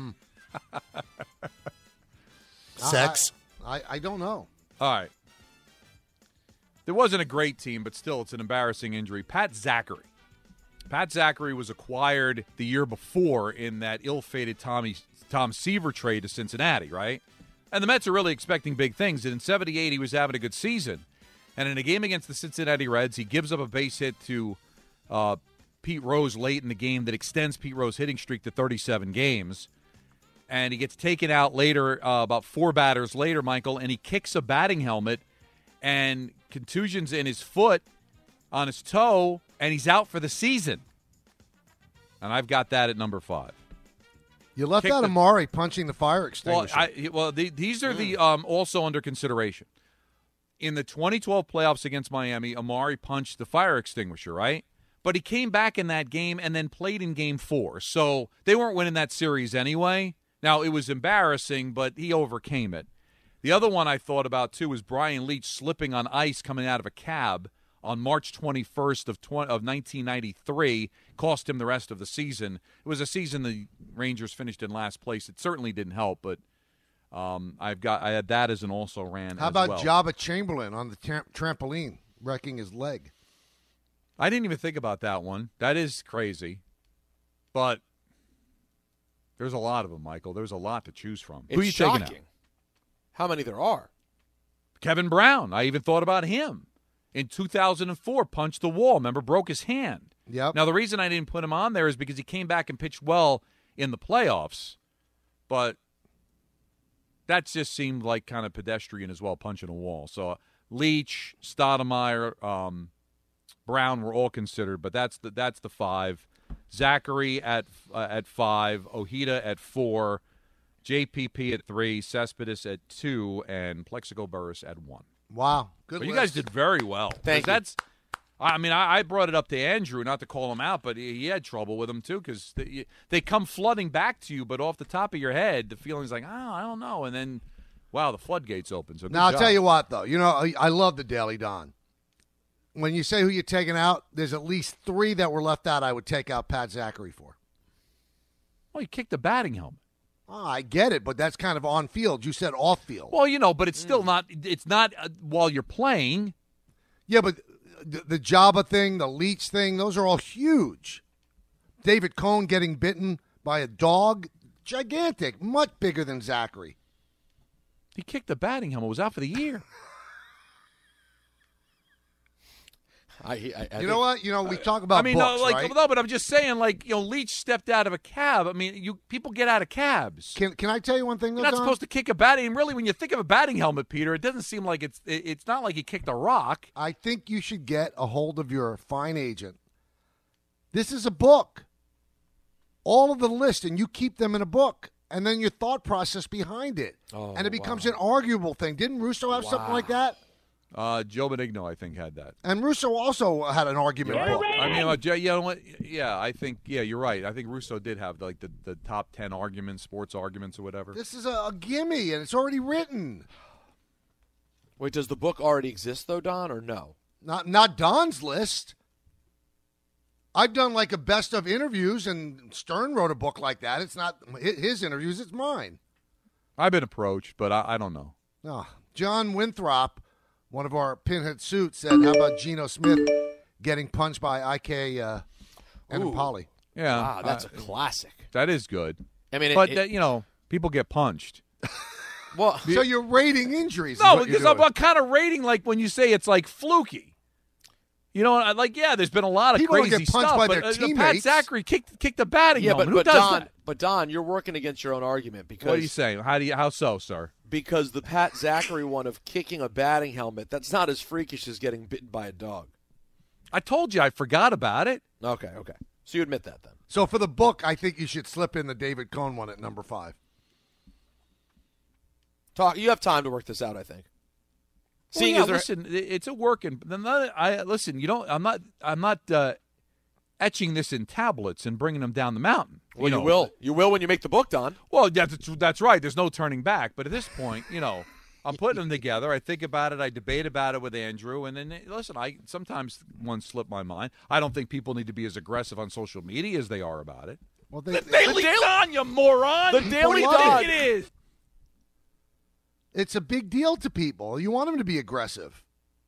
Sex? I don't know. All right. There wasn't a great team, but still, it's an embarrassing injury. Pat Zachary. Pat Zachary was acquired the year before in that ill-fated Tom Seaver trade to Cincinnati, right? And the Mets are really expecting big things. And in 78, he was having a good season. And in a game against the Cincinnati Reds, he gives up a base hit to Pete Rose late in the game that extends Pete Rose's hitting streak to 37 games. And he gets taken out later, about 4 batters later, Michael, and he kicks a batting helmet and contusions in his foot, on his toe, and he's out for the season. And I've got that at number 5. You left out Amari punching the fire extinguisher. These are the also under consideration. In the 2012 playoffs against Miami, Amari punched the fire extinguisher, right? But he came back in that game and then played in Game 4. So they weren't winning that series anyway. Now, it was embarrassing, but he overcame it. The other one I thought about, too, was Brian Leach slipping on ice coming out of a cab on March 21st of 1993, cost him the rest of the season. It was a season the Rangers finished in last place. It certainly didn't help, but I had that as an also ran. How about Jabba Chamberlain on the trampoline, wrecking his leg? I didn't even think about that one. That is crazy, but there's a lot of them, Michael. There's a lot to choose from. It's Who are you shocking taking out? how many there are. Kevin Brown. I even thought about him. in 2004 punched the wall. Remember, broke his hand. Yep. Now, the reason I didn't put him on there is because he came back and pitched well in the playoffs, but that just seemed like kind of pedestrian as well, punching a wall. So Leach, Stoudemire, Brown were all considered, but that's the 5. Zachary at 5, Ojeda at 4, JPP at 3, Cespedes at 2, and Plexico Burress at 1. Wow, good. But you guys did very well. Thank you. I brought it up to Andrew, not to call him out, but he had trouble with them too because they come flooding back to you, but off the top of your head, the feeling's like, I don't know, and then, wow, the floodgates open. So now I'll tell you what, though. You know, I love the Daily Don. When you say who you're taking out, there's at least 3 that were left out I would take out Pat Zachary for. Well, he kicked the batting helmet. Oh, I get it, but that's kind of on field. You said off field. Well, but it's still not. It's not while you're playing. Yeah, but the Jabba thing, the Leach thing, those are all huge. David Cohn getting bitten by a dog, gigantic, much bigger than Zachary. He kicked the batting helmet. Was out for the year. You know what? We talk about books, right? No, but I'm just saying, Leach stepped out of a cab. I mean, people get out of cabs. Can I tell you one thing, though, You're not Don? supposed to kick a batting. And really, when you think of a batting helmet, Peter, it doesn't seem like it's not like he kicked a rock. I think you should get a hold of your fine agent. This is a book. All of the list, and you keep them in a book, and then your thought process behind it. Oh, and it becomes an arguable thing. Didn't Russo have something like that? Joe Benigno, I think, had that. And Russo also had an argument book. I mean, you know what? Yeah, I think, you're right. I think Russo did have the top 10 arguments, sports arguments or whatever. This is a gimme, and it's already written. Wait, does the book already exist, though, Don, or no? Not Don's list. I've done like a best of interviews, and Stern wrote a book like that. It's not his interviews, it's mine. I've been approached, but I don't know. Oh, John Winthrop, one of our pinhead suits, said, how about Geno Smith getting punched by IK Enemkpali? Yeah. Wow, that's a classic. That is good. I mean, people get punched. Well, so you're rating injuries. No, because I'm kind of rating like when you say it's like fluky. There's been a lot of people crazy get punched stuff, by but their teammates. Pat Zachary kicked the batting helmet. Who does Don, that? But Don, you're working against your own argument because. What are you saying? How so, sir? Because the Pat Zachary one of kicking a batting helmet, that's not as freakish as getting bitten by a dog. I told you I forgot about it. Okay. So you admit that then. So for the book, I think you should slip in the David Cohn one at number 5. You have time to work this out, I think. Listen, it's a work, and listen. I'm not etching this in tablets and bringing them down the mountain. Well, you will. You will when you make the book, Don. Well, that's right. There's no turning back. But at this point, I'm putting them together. I think about it. I debate about it with Andrew. And then, listen, sometimes one slip my mind. I don't think people need to be as aggressive on social media as they are about it. Well, the Daily Don, you moron. The Daily Don. It is. It's a big deal to people. You want them to be aggressive.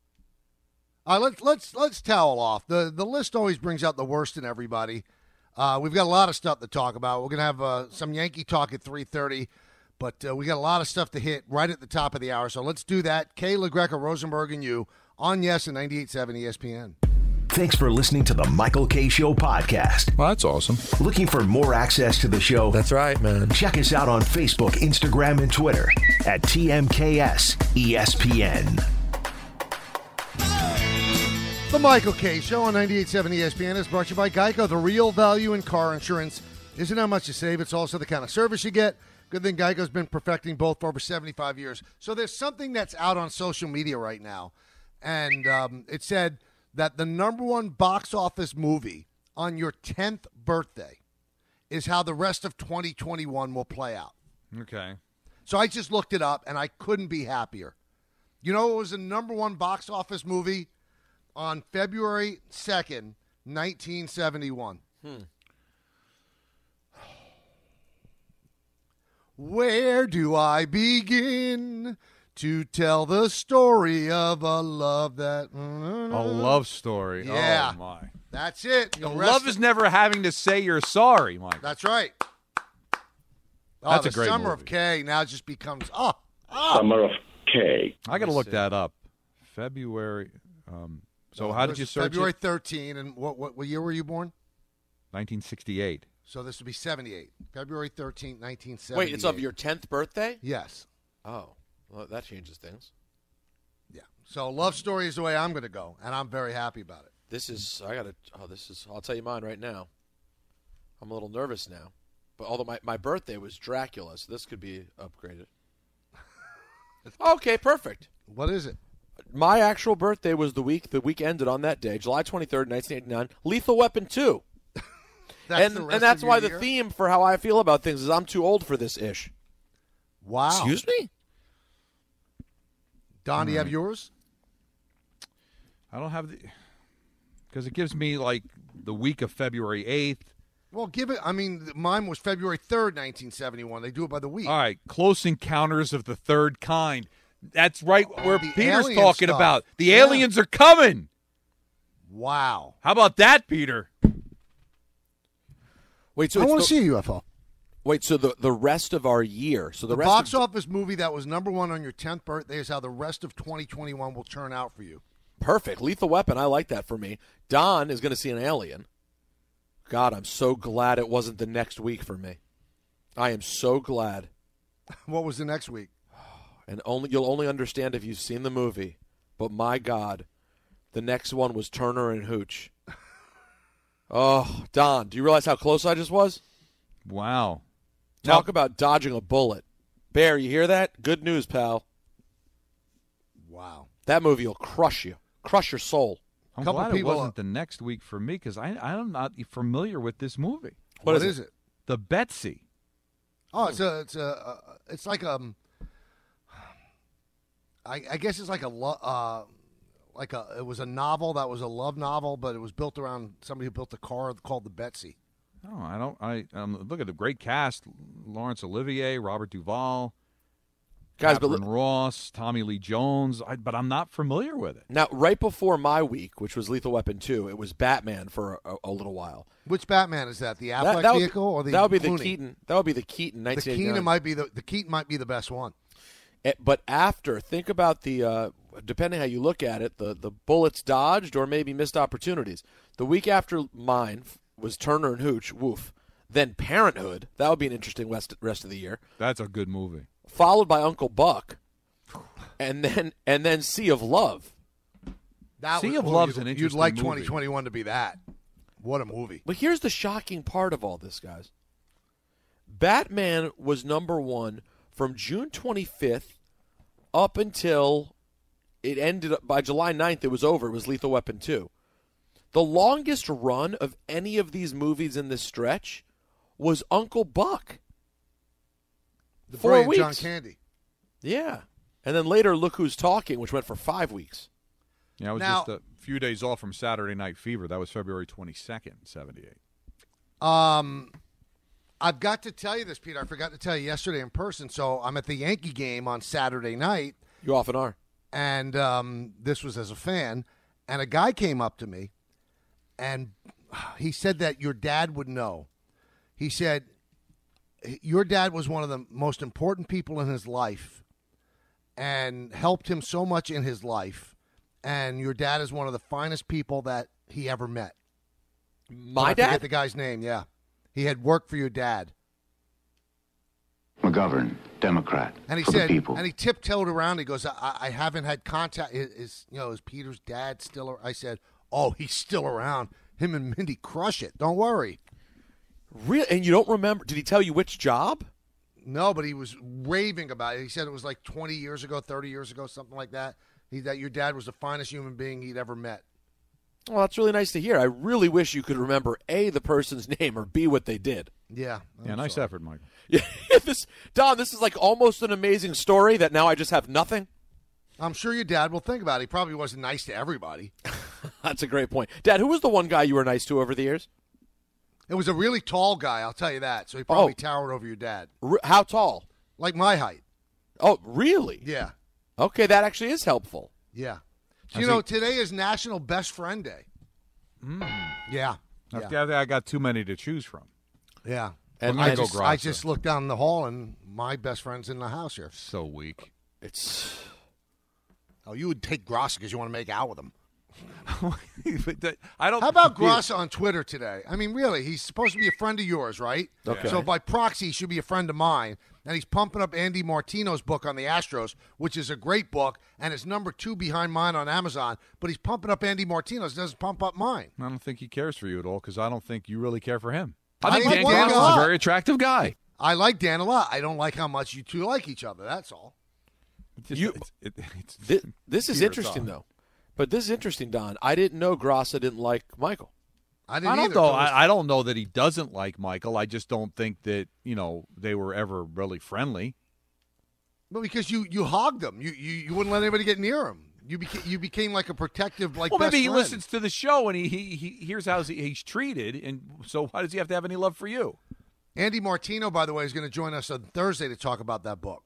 Let's towel off. The list always brings out the worst in everybody. We've got a lot of stuff to talk about. We're going to have some Yankee talk at 3:30, but we got a lot of stuff to hit right at the top of the hour. So let's do that. Kay, LaGreca, Rosenberg, and you on Yes and 98.7 ESPN. Thanks for listening to the Michael K. Show podcast. Well, that's awesome. Looking for more access to the show? That's right, man. Check us out on Facebook, Instagram, and Twitter at TMKS ESPN. The Michael K. Show on 98.7 ESPN is brought to you by Geico. The real value in car insurance isn't how much you save, it's also the kind of service you get. Good thing Geico's been perfecting both for over 75 years. So there's something that's out on social media right now, and it said that the number one box office movie on your 10th birthday is how the rest of 2021 will play out. Okay. So I just looked it up, and I couldn't be happier. You know what was the number one box office movie on February 2nd, 1971? Where do I begin to tell the story of a love that... A love story. Yeah. Oh, my. That's it. Love is never having to say you're sorry, Mike. That's right. That's a great Summer movie. of K now just becomes... Summer of K. I got to look that up. February. So how did you search February it? 13, and what year were you born? 1968. So this would be 78. February 13th, 1978. Wait, it's of your 10th birthday? Yes. Oh, well, that changes things. Yeah. So love story is the way I'm going to go, and I'm very happy about it. I'll tell you mine right now. I'm a little nervous now. But although my birthday was Dracula, so this could be upgraded. Okay, perfect. What is it? My actual birthday was the week ended on that day, July 23rd, 1989, Lethal Weapon 2. And that's why the theme for how I feel about things is I'm too old for this ish. Wow. Excuse me? Don, do you have yours? I don't have because it gives me like the week of February 8th. Well, give it. I mean, mine was February 3rd, 1971. They do it by the week. All right, Close Encounters of the Third Kind. That's right where the Peter's alien talking stuff. about. The aliens are coming. Wow. How about that, Peter? Wait, so I want to see a UFO. Wait, so the rest of our year, so the rest box of, office movie that was number one on your 10th birthday is how the rest of 2021 will turn out for you. Perfect. Lethal Weapon, I like that for me. Don is going to see an alien. God, I'm so glad it wasn't the next week for me. I am so glad. What was the next week? And you'll only understand if you've seen the movie. But my God, the next one was Turner and Hooch. Oh, Don, do you realize how close I just was? Wow. Talk about dodging a bullet. Bear, you hear that? Good news, pal. Wow. That movie will crush you. Crush your soul. I'm glad it wasn't the next week for me because I'm not familiar with this movie. What is it? The Betsy. Oh, it's like I guess it's like it was a novel that was a love novel, but it was built around somebody who built a car called the Betsy. Oh, look at the great cast: Laurence Olivier, Robert Duvall, Catherine Ross, Tommy Lee Jones. But I'm not familiar with it. Now, right before my week, which was Lethal Weapon 2, it was Batman for a little while. Which Batman is that? The Affleck vehicle or the that would be Clooney? the Keaton? That would be the Keaton. The Keaton might be the Keaton might be the best one. But after, think about the depending how you look at it, the bullets dodged or maybe missed opportunities. The week after mine was Turner and Hooch, woof. Then Parenthood, that would be an interesting rest of the year. That's a good movie. Followed by Uncle Buck, and then Sea of Love. Sea of Love's an interesting You'd like movie. 2021 to be that. What a movie. But here's the shocking part of all this, guys. Batman was number one from June 25th up until it ended up by July 9th. It was over. It was Lethal Weapon 2. The longest run of any of these movies in this stretch was Uncle Buck. The 4 brilliant weeks. John Candy. Yeah. And then later, Look Who's Talking, which went for 5 weeks. Yeah, it was just a few days off from Saturday Night Fever. That was February 22nd, 78. I've got to tell you this, Peter. I forgot to tell you yesterday in person. So I'm at the Yankee game on Saturday night. You often are. And this was as a fan. And a guy came up to me, and he said that your dad would know. He said, your dad was one of the most important people in his life and helped him so much in his life. And your dad is one of the finest people that he ever met. My I dad? forget the guy's name, yeah. He had worked for your dad. McGovern, Democrat, And he for said, the people. and he tiptoed around. He goes, I haven't had contact. Is Peter's dad still? I said, oh, he's still around. Him and Mindy crush it. Don't worry. Really? And you don't remember? Did he tell you which job? No, but he was raving about it. He said it was like 20 years ago, 30 years ago, something like that. That your dad was the finest human being he'd ever met. Well, that's really nice to hear. I really wish you could remember A, the person's name, or B, what they did. Yeah. Nice effort, Michael. Yeah, Don, this is like almost an amazing story that now I just have nothing. I'm sure your dad will think about it. He probably wasn't nice to everybody. That's a great point. Dad, who was the one guy you were nice to over the years? It was a really tall guy, I'll tell you that. So he probably towered over your dad. How tall? Like my height. Oh, really? Yeah. Okay, that actually is helpful. Yeah. So, today is National Best Friend Day. Yeah. I got too many to choose from. Yeah. And I just looked down the hall, and my best friend's in the house here. So weak. It's. Oh, you would take Grossi because you want to make out with him. I don't. How about Gross on Twitter today? I mean, really, he's supposed to be a friend of yours, right? Okay. So by proxy, he should be a friend of mine. And he's pumping up Andy Martino's book on the Astros, which is a great book, and it's number 2 behind mine on Amazon. But he's pumping up Andy Martino's, doesn't pump up mine. I don't think he cares for you at all because I don't think you really care for him. I think Dan Gross is a very attractive guy. I like Dan a lot. I don't like how much you two like each other. That's all. This is interesting, though. But this is interesting, Don. I didn't know Grassa didn't like Michael. I don't know. I don't know that he doesn't like Michael. I just don't think that they were ever really friendly. Well, because you hogged him. You wouldn't let anybody get near him. You became like a protective best maybe he friend. listens to the show and he hears how he's treated, and so why does he have to have any love for you? Andy Martino, by the way, is going to join us on Thursday to talk about that book.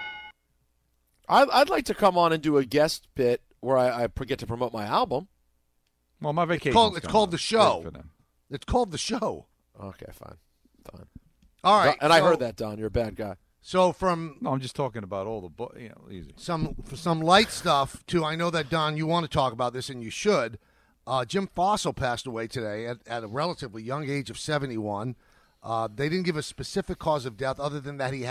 I'd like to come on and do a guest bit where I get to promote my album. Well, my vacation. It's called The Show. It's called The Show. Okay, fine. All right. And I heard that, Don. You're a bad guy. So No, I'm just talking about all the easy. Some light stuff, too. I know that, Don, you want to talk about this, and you should. Jim Fossil passed away today at a relatively young age of 71. They didn't give a specific cause of death other than that he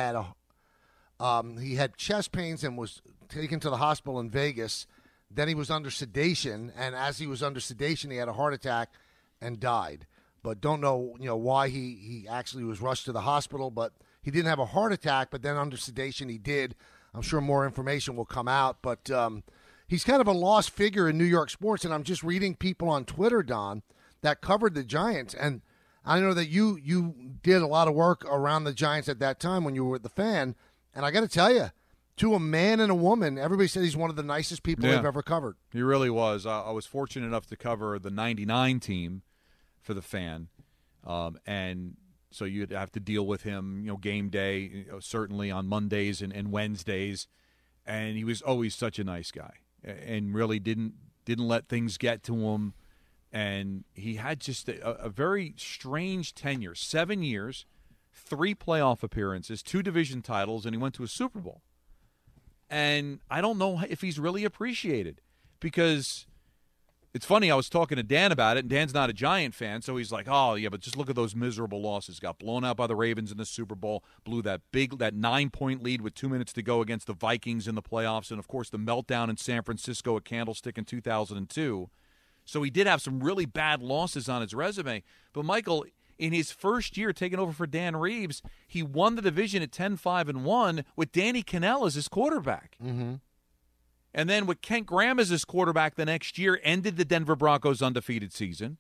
had chest pains and was taken to the hospital in Vegas. Then he was under sedation, and as he was under sedation, he had a heart attack and died. But don't know, why he actually was rushed to the hospital. But he didn't have a heart attack, but then under sedation he did. I'm sure more information will come out. But he's kind of a lost figure in New York sports, and I'm just reading people on Twitter, Don, that covered the Giants. And I know that you did a lot of work around the Giants at that time when you were with the Fan. And I got to tell you, to a man and a woman, everybody said he's one of the nicest people they've ever covered. He really was. I was fortunate enough to cover the 99 team for the Fan. And so you'd have to deal with him, game day, certainly on Mondays and Wednesdays. And he was always such a nice guy and really didn't let things get to him. And he had just a very strange tenure, 7 years, 3 playoff appearances, 2 division titles, and he went to a Super Bowl. And I don't know if he's really appreciated because it's funny. I was talking to Dan about it, and Dan's not a Giant fan, so he's like, oh, yeah, but just look at those miserable losses. Got blown out by the Ravens in the Super Bowl, blew that 9-point lead with 2 minutes to go against the Vikings in the playoffs, and, of course, the meltdown in San Francisco at Candlestick in 2002. So he did have some really bad losses on his resume. But, Michael, in his first year taking over for Dan Reeves, he won the division at 10-5-1 with Danny Cannell as his quarterback. Mm-hmm. And then with Kent Graham as his quarterback the next year, ended the Denver Broncos' undefeated season.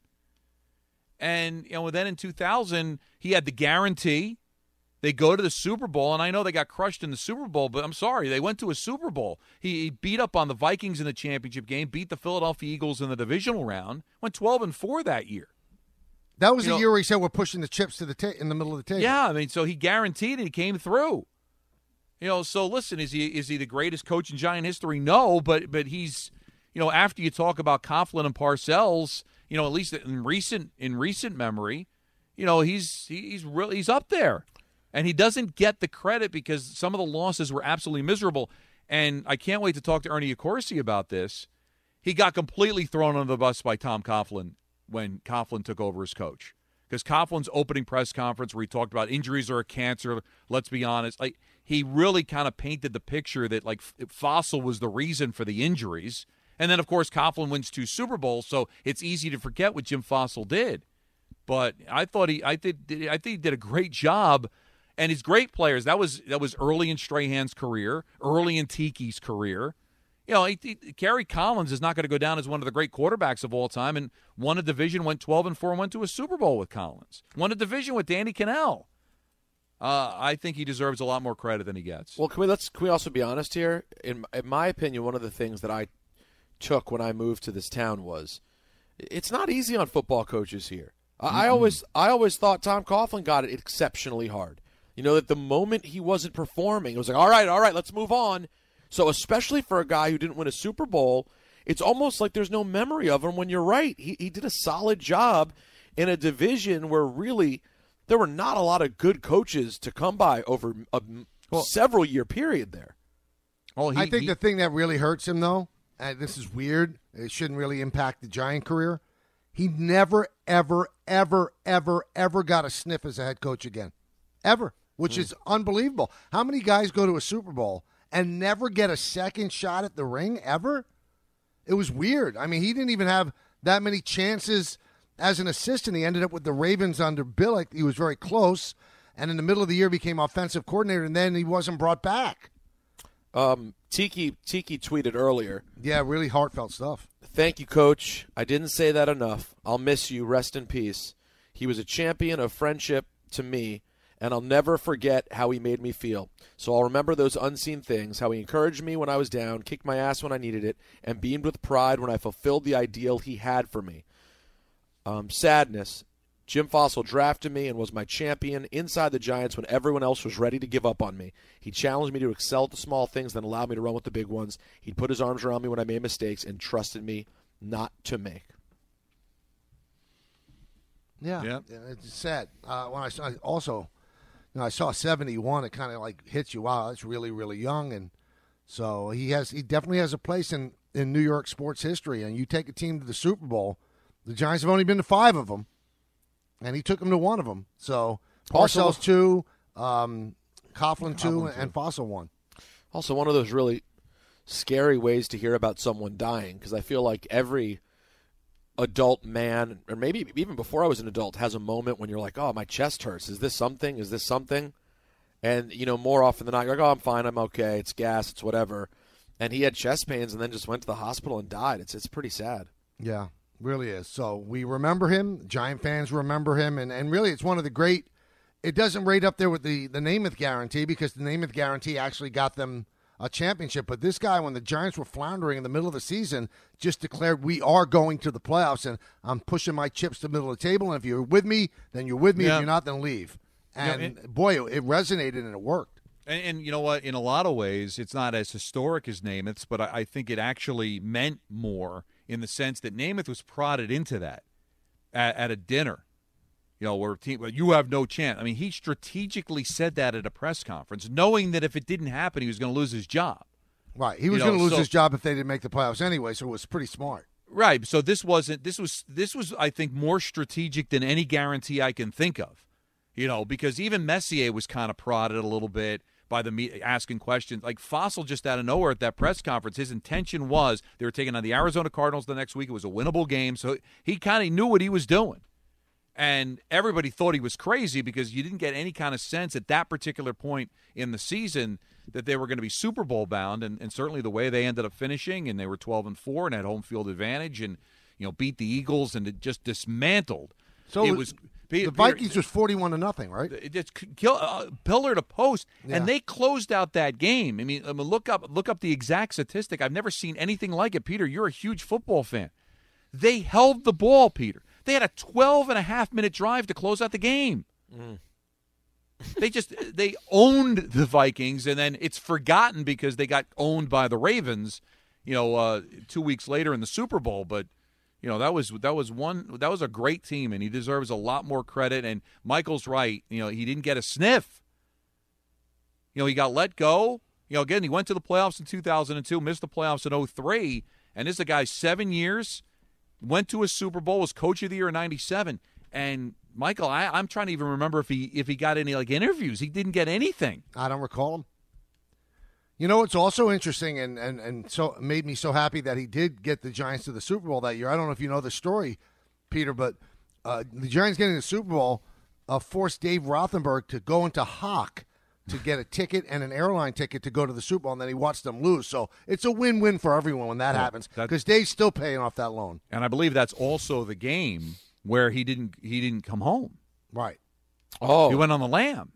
And then in 2000, he had the guarantee. They go to the Super Bowl, and I know they got crushed in the Super Bowl, but I'm sorry, they went to a Super Bowl. He beat up on the Vikings in the championship game, beat the Philadelphia Eagles in the divisional round, went 12-4 that year. That was the year where he said we're pushing the chips to in the middle of the table. Yeah, I mean, so he guaranteed it. He came through. So listen, is he the greatest coach in Giant history? No, but he's, after you talk about Coughlin and Parcells, at least in recent memory, he's up there, and he doesn't get the credit because some of the losses were absolutely miserable. And I can't wait to talk to Ernie Accorsi about this. He got completely thrown under the bus by Tom Coughlin when Coughlin took over as coach. Because Coughlin's opening press conference where he talked about injuries are a cancer, let's be honest, he really kind of painted the picture that Fossil was the reason for the injuries. And then, of course, Coughlin wins 2 Super Bowls, so it's easy to forget what Jim Fossil did. But I think he did a great job. And his great players, that was early in Strahan's career, early in Tiki's career. Kerry Collins is not going to go down as one of the great quarterbacks of all time, and won a division, went 12-4, and went to a Super Bowl with Collins. Won a division with Danny Cannell. I think he deserves a lot more credit than he gets. Well, can we also be honest here? In my opinion, one of the things that I took when I moved to this town was it's not easy on football coaches here. I always thought Tom Coughlin got it exceptionally hard. That the moment he wasn't performing, it was like, all right, let's move on. So especially for a guy who didn't win a Super Bowl, it's almost like there's no memory of him when you're right. He did a solid job in a division where really there were not a lot of good coaches to come by over a several-year period there. I think the thing that really hurts him, though, and this is weird, it shouldn't really impact the Giant career, he never, ever, ever, ever, ever got a sniff as a head coach again. Ever. Which is unbelievable. How many guys go to a Super Bowl and never get a second shot at the ring ever? It was weird. I mean, he didn't even have that many chances as an assistant. He ended up with the Ravens under Billick. He was very close, and in the middle of the year became offensive coordinator, and then he wasn't brought back. Tiki tweeted earlier. Yeah, really heartfelt stuff. Thank you, Coach. I didn't say that enough. I'll miss you. Rest in peace. He was a champion of friendship to me, and I'll never forget how he made me feel. So I'll remember those unseen things, how he encouraged me when I was down, kicked my ass when I needed it, and beamed with pride when I fulfilled the ideal he had for me. Sadness. Jim Fassel drafted me and was my champion inside the Giants when everyone else was ready to give up on me. He challenged me to excel at the small things, then allowed me to run with the big ones. He'd put his arms around me when I made mistakes and trusted me not to make. Yeah. It's sad. When I saw also... I saw 71. It kind of like hits you. Wow, that's really, really young, and so he definitely has a place in New York sports history. And you take a team to the Super Bowl, the Giants have only been to 5 of them, and he took them to 1 of them. So Parcells 2, Coughlin 2, and Fassel 1. Also, one of those really scary ways to hear about someone dying, because I feel like every adult man, or maybe even before I was an adult, has a moment when you're like, oh, my chest hurts. Is this something? Is this something? And, more often than not, you're like, oh, I'm fine. I'm okay. It's gas. It's whatever. And he had chest pains and then just went to the hospital and died. It's pretty sad. Yeah, really is. So we remember him. Giant fans remember him. And really, it's one of the great – it doesn't rate up there with the Namath guarantee, because the Namath guarantee actually got them a championship. But this guy, when the Giants were floundering in the middle of the season, just declared, we are going to the playoffs, and I'm pushing my chips to the middle of the table, and if you're with me, then you're with me. If you're not, then leave. And boy, it resonated and it worked. And you know what? In a lot of ways, it's not as historic as Namath's, but I think it actually meant more in the sense that Namath was prodded into that at a dinner. Where you have no chance. I mean, he strategically said that at a press conference, knowing that if it didn't happen, he was going to lose his job. Right. He was going to lose his job if they didn't make the playoffs anyway, so it was pretty smart. Right. So this was I think more strategic than any guarantee I can think of. Because even Messier was kind of prodded a little bit by asking questions. Like Fassel, just out of nowhere at that press conference, his intention was they were taking on the Arizona Cardinals the next week. It was a winnable game, so he kind of knew what he was doing. And everybody thought he was crazy because you didn't get any kind of sense at that particular point in the season that they were going to be Super Bowl bound, and certainly the way they ended up finishing, and they were 12-4 and had home field advantage, and beat the Eagles, and it just dismantled. So it was the Vikings was 41-0, right? It's pillar to post, and they closed out that game. I mean, look up the exact statistic. I've never seen anything like it. Peter, you're a huge football fan. They held the ball, Peter. They had a 12.5-minute drive to close out the game. They owned the Vikings, and then it's forgotten because they got owned by the Ravens, 2 weeks later in the Super Bowl. But that was a great team, and he deserves a lot more credit. And Michael's right. He didn't get a sniff. He got let go. Again, he went to the playoffs in 2002, missed the playoffs in 2003, and this is a guy 7 years. Went to a Super Bowl, was Coach of the Year in '97, and Michael, I'm trying to even remember if he got any interviews. He didn't get anything. I don't recall him. It's also interesting and so made me so happy that he did get the Giants to the Super Bowl that year. I don't know if you know the story, Peter, but the Giants getting the Super Bowl forced Dave Rothenberg to go into Hawk to get a ticket and an airline ticket to go to the Super Bowl, and then he watched them lose. So it's a win-win for everyone when that happens, because Dave's still paying off that loan. And I believe that's also the game where he didn't come home. Right. Oh, he went on the lam.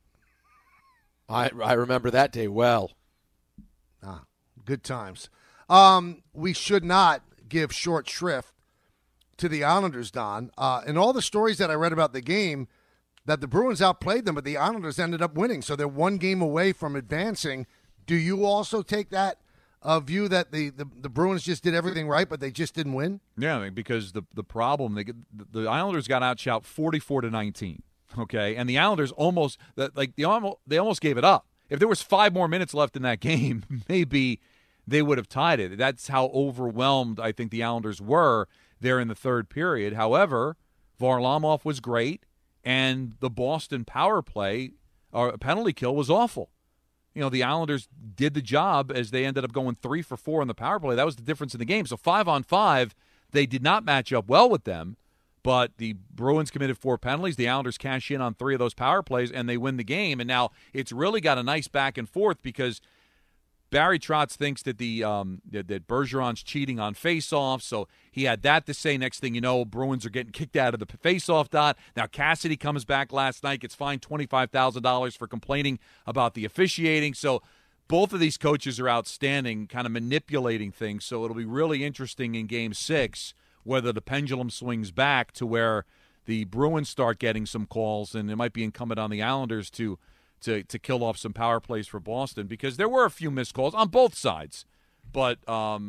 I remember that day well. Good times. We should not give short shrift to the Islanders, Don. In all the stories that I read about the game, that the Bruins outplayed them, but the Islanders ended up winning. So they're one game away from advancing. Do you also take that view that the Bruins just did everything right, but they just didn't win? Yeah, because the problem, the Islanders got outshot 44-19, okay? And the Islanders almost gave it up. If there was 5 more minutes left in that game, maybe they would have tied it. That's how overwhelmed I think the Islanders were there in the third period. However, Varlamov was great, and the Boston power play or penalty kill was awful. The Islanders did the job as they ended up going 3 for 4 on the power play. That was the difference in the game. So 5-on-5, they did not match up well with them, but the Bruins committed 4 penalties. The Islanders cash in on 3 of those power plays, and they win the game. And now it's really got a nice back and forth because Barry Trotz thinks that that Bergeron's cheating on faceoffs, so he had that to say. Next thing you know, Bruins are getting kicked out of the faceoff dot. Now Cassidy comes back last night, gets fined $25,000 for complaining about the officiating. So both of these coaches are outstanding, kind of manipulating things. So it'll be really interesting in Game 6 whether the pendulum swings back to where the Bruins start getting some calls, and it might be incumbent on the Islanders to kill off some power plays for Boston, because there were a few missed calls on both sides. But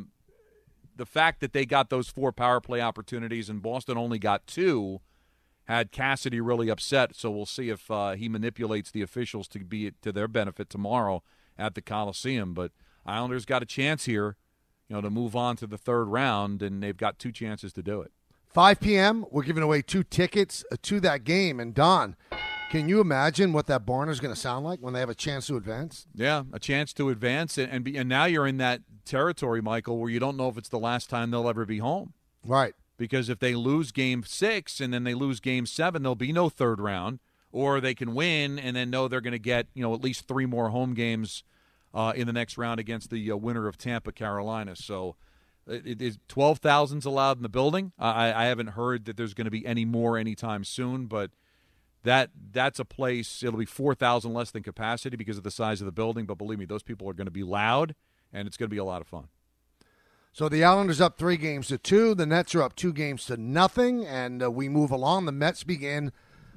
the fact that they got those 4 power play opportunities and Boston only got 2 had Cassidy really upset. So we'll see if he manipulates the officials to be to their benefit tomorrow at the Coliseum. But Islanders got a chance here, to move on to the third round, and they've got 2 chances to do it. 5 p.m., we're giving away 2 tickets to that game. And, Don, can you imagine what that barn is going to sound like when they have a chance to advance? Yeah, a chance to advance. And now you're in that territory, Michael, where you don't know if it's the last time they'll ever be home. Right. Because if they lose Game 6 and then they lose Game 7, there'll be no third round. Or they can win and then know they're going to get at least 3 more home games in the next round against the winner of Tampa, Carolina. So it is 12,000's allowed in the building. I haven't heard that there's going to be any more anytime soon, but that's a place. It'll be 4,000 less than capacity because of the size of the building. But believe me, those people are going to be loud, and it's going to be a lot of fun. So the Islanders up 3-2. The Nets are up 2-0, and we move along. The Mets begin,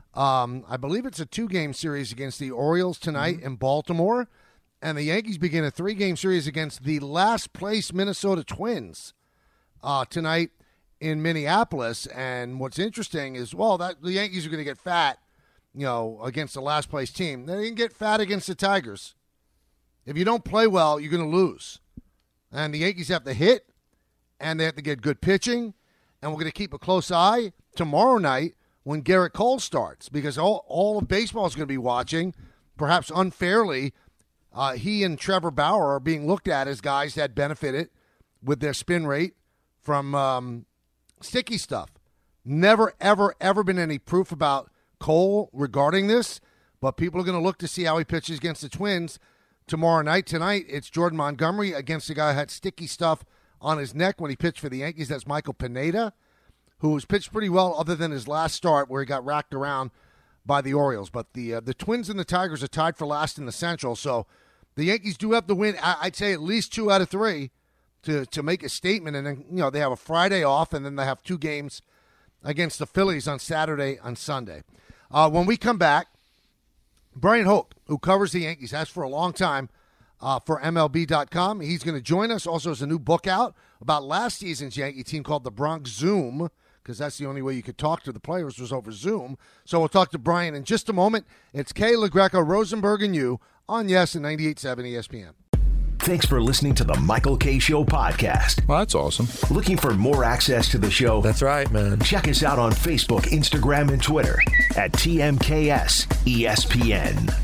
I believe it's a 2-game series against the Orioles tonight in Baltimore. And the Yankees begin a 3-game series against the last-place Minnesota Twins tonight in Minneapolis. And what's interesting is, the Yankees are going to get fat, against the last-place team. They didn't get fat against the Tigers. If you don't play well, you're going to lose. And the Yankees have to hit, and they have to get good pitching. And we're going to keep a close eye tomorrow night when Garrett Cole starts, because all of baseball is going to be watching, perhaps unfairly. He and Trevor Bauer are being looked at as guys that benefited with their spin rate from sticky stuff. Never, ever, ever been any proof about Cole regarding this, but people are going to look to see how he pitches against the Twins tomorrow night. Tonight, it's Jordan Montgomery against a guy who had sticky stuff on his neck when he pitched for the Yankees. That's Michael Pineda, who has pitched pretty well other than his last start where he got racked around by the Orioles. But the Twins and the Tigers are tied for last in the Central, so the Yankees do have to win, I'd say, at least 2 out of 3 to make a statement. And then, they have a Friday off, and then they have 2 games against the Phillies on Saturday and Sunday. When we come back, Brian Hoke, who covers the Yankees, has for a long time for MLB.com. He's going to join us. Also, there's a new book out about last season's Yankee team called the Bronx Zoom, because that's the only way you could talk to the players was over Zoom. So we'll talk to Brian in just a moment. It's Kay LaGreca, Rosenberg, and you on Yes and 98.7 ESPN. Thanks for listening to the Michael K. Show podcast. Well, that's awesome. Looking for more access to the show? That's right, man. Check us out on Facebook, Instagram, and Twitter at TMKS ESPN.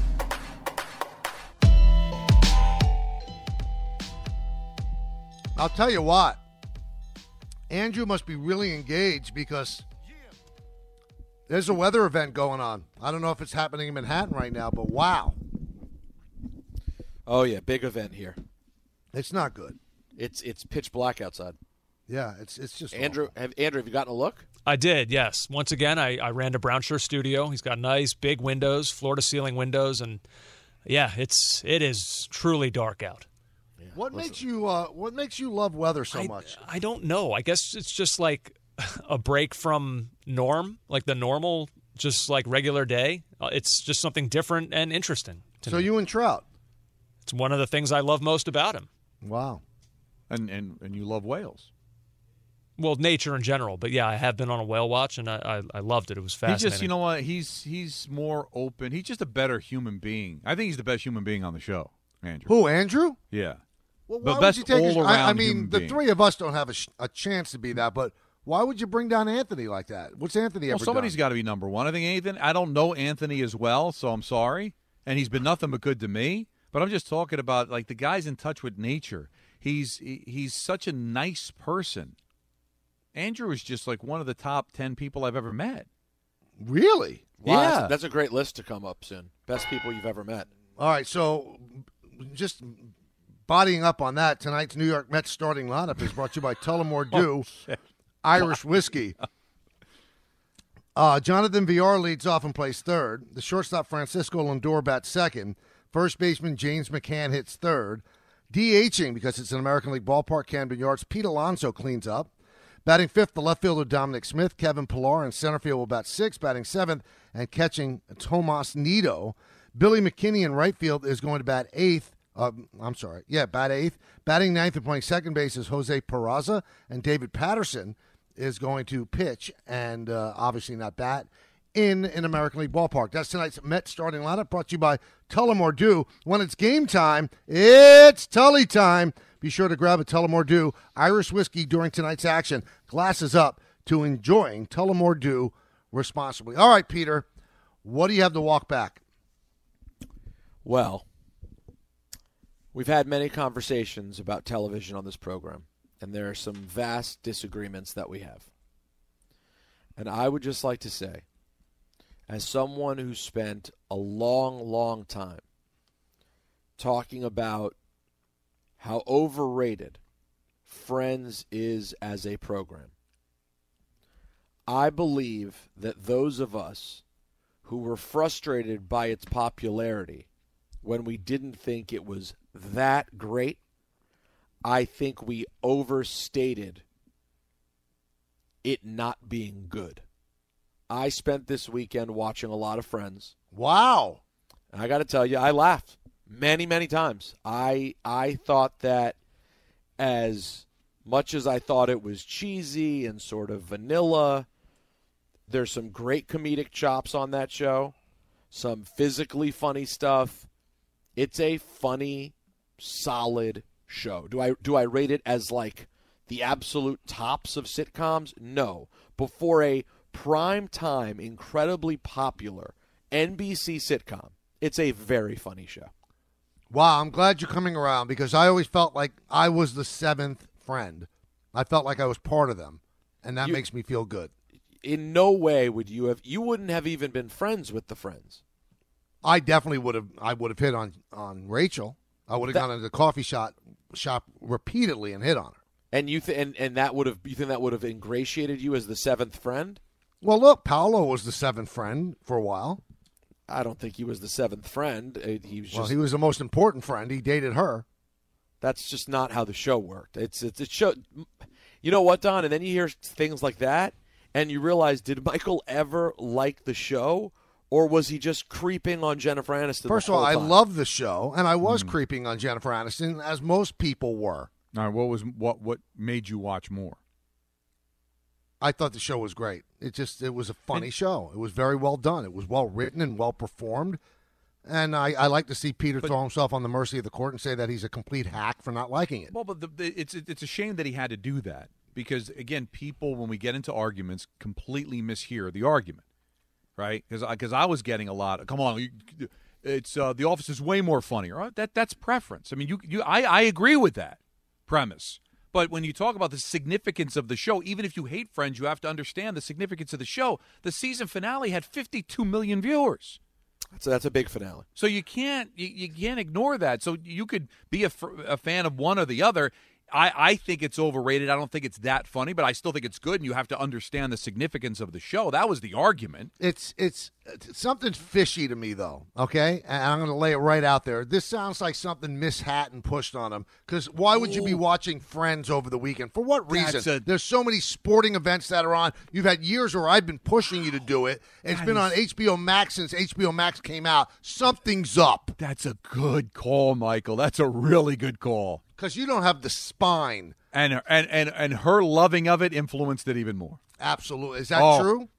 I'll tell you what. Andrew must be really engaged because there's a weather event going on. I don't know if it's happening in Manhattan right now, but wow. Oh, yeah, big event here. It's not good. It's pitch black outside. Yeah, it's just Andrew, have you gotten a look? I did, yes. Once again, I ran to Brownshire Studio. He's got nice big windows, floor-to-ceiling windows, and yeah, it is truly dark out. Yeah. What makes you love weather so much? I don't know. I guess it's just like a break from norm, like the normal, just like regular day. It's just something different and interesting to me. You and Trout. It's one of the things I love most about him. Wow. And you love whales. Well, nature in general, but yeah, I have been on a whale watch, and I loved it. It was fascinating. He just, you know what? He's more open. He's just a better human being. I think he's the best human being on the show, Andrew. Who, Andrew? Yeah. Well, the why best would you take all-around I mean, human the being. three of us don't have a chance to be that, but why would you bring down Anthony like that? What's Anthony ever Well, somebody's done? got to be number one. I don't know Anthony as well, so I'm sorry. And he's been nothing but good to me. But I'm just talking about, like, the guy's in touch with nature. He's such a nice person. Andrew is just like one of the top 10 people I've ever met. Really? Wow, Yeah. that's a great list to come up soon. Best people you've ever met. All right, so just bodying up on that, tonight's New York Mets starting lineup is brought to you by Tullamore Dew Irish Whiskey. Jonathan Villar leads off and plays third. The shortstop Francisco Lindor bats second. First baseman James McCann hits third. DHing, because it's an American League ballpark, Camden Yards, Pete Alonso cleans up. Batting fifth, the left fielder Dominic Smith. Kevin Pillar in center field will bat sixth. Batting seventh and catching Tomas Nido. Billy McKinney in right field is going to bat eighth. Bat eighth. Batting ninth and playing second base is Jose Peraza. And David Patterson is going to pitch and obviously not bat in an American League ballpark. That's tonight's Mets starting lineup, brought to you by Tullamore Dew. When it's game time, it's Tully time. Be sure to grab a Tullamore Dew Irish Whiskey during tonight's action. Glasses up to enjoying Tullamore Dew responsibly. All right, Peter, what do you have to walk back? Well, we've had many conversations about television on this program, and there are some vast disagreements that we have. And I would just like to say, as someone who spent a long, long time talking about how overrated Friends is as a program, I believe that those of us who were frustrated by its popularity when we didn't think it was that great, I think we overstated it not being good. I spent this weekend watching a lot of Friends. Wow. And I got to tell you, I laughed many, many times. I thought that as much as I thought it was cheesy and sort of vanilla, there's some great comedic chops on that show, some physically funny stuff. It's a funny, solid show. Do I rate it as like the absolute tops of sitcoms? No. But for a prime time, incredibly popular NBC sitcom, it's a very funny show. Wow, I'm glad you're coming around because I always felt like I was the seventh friend. I felt like I was part of them, and that makes me feel good. In no way would you wouldn't have even been friends with the Friends. I definitely would have. I would have hit on Rachel. I would have gone into the coffee shop repeatedly and hit on her. And you think that would have ingratiated you as the seventh friend? Well, look, Paolo was the seventh friend for a while. I don't think he was the seventh friend. He was the most important friend. He dated her. That's just not how the show worked. It's a show. You know what, Don? And then you hear things like that, and you realize, did Michael ever like the show, or was he just creeping on Jennifer Aniston? First of all, I love the show, and I was creeping on Jennifer Aniston, as most people were. All right, what made you watch more? I thought the show was great. It was a funny show. It was very well done. It was well written and well performed. And I like to see Peter throw himself on the mercy of the court and say that he's a complete hack for not liking it. Well, but it's a shame that he had to do that because, again, people, when we get into arguments, completely mishear the argument, right? Because I was getting a lot of, come on, it's The Office is way more funnier. Right? That's preference. I mean, I agree with that premise. But when you talk about the significance of the show, even if you hate Friends, you have to understand the significance of the show. The season finale had 52 million viewers. So that's a big finale. So you can't ignore that. So you could be a fan of one or the other. I think it's overrated. I don't think it's that funny, but I still think it's good, and you have to understand the significance of the show. That was the argument. It's something fishy to me, though, okay? And I'm going to lay it right out there. This sounds like something Miss Hatton pushed on him, because why would you be watching Friends over the weekend? For what reason? There's so many sporting events that are on. You've had years where I've been pushing you to do it. It's been on HBO Max since HBO Max came out. Something's up. That's a good call, Michael. That's a really good call. Because you don't have the spine. And her loving of it influenced it even more. Absolutely. Is that true?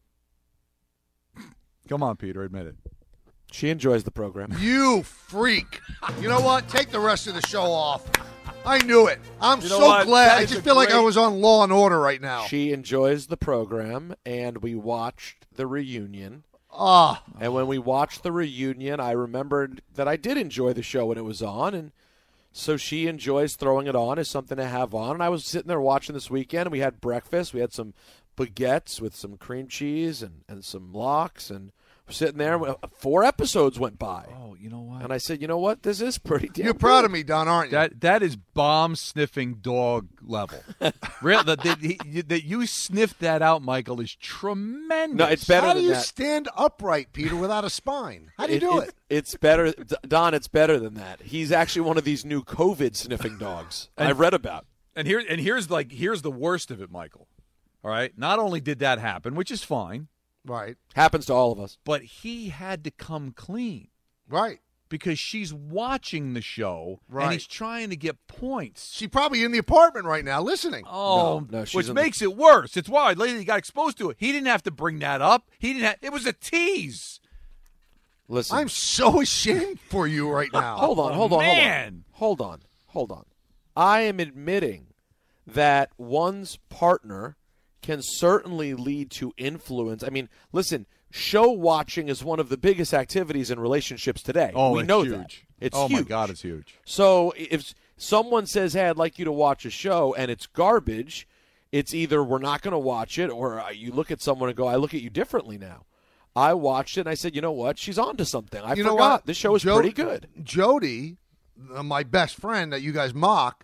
Come on, Peter, admit it. She enjoys the program. You freak. You know what? Take the rest of the show off. I knew it. I'm You know so what? glad. That I is just a feel like I great- was on Law and Order right now. She enjoys the program, and we watched the reunion. Ah, And when we watched the reunion, I remembered that I did enjoy the show when it was on, and so she enjoys throwing it on as something to have on. And I was sitting there watching this weekend, and we had breakfast. We had some baguettes with some cream cheese and some lox, and we're sitting there. 4 episodes went by. Oh, you know what? And I said, you know what? This is pretty damn you're proud good. of me, Don, aren't you? That is bomb sniffing dog level. Real that you sniffed that out, Michael, is tremendous. No, it's better How than do you that. stand upright, Peter, without a spine? How do you do it? It's better, Don. It's better than that. He's actually one of these new COVID sniffing dogs I've read about. And here's the worst of it, Michael. All right. Not only did that happen, which is fine, Right, Happens to all of us. but he had to come clean right. because she's watching the show Right. and he's trying to get points. She's probably in the apartment right now listening. Oh, No, she's which in the- makes it worse. It's why lady got exposed to it. He didn't have to bring that up. It was a tease. Listen, I'm so ashamed for you right now. hold on. Man. Hold on. I am admitting that one's partner can certainly lead to influence. I mean, listen, show watching is one of the biggest activities in relationships today. Oh, we it's know huge. that. It's oh huge. my God, it's huge. So if someone says, hey, I'd like you to watch a show, and it's garbage, it's either we're not going to watch it, or you look at someone and go, I look at you differently now. I watched it, and I said, you know what? She's on to something. I You forgot. know what? This show is pretty good. Jody, my best friend that you guys mock,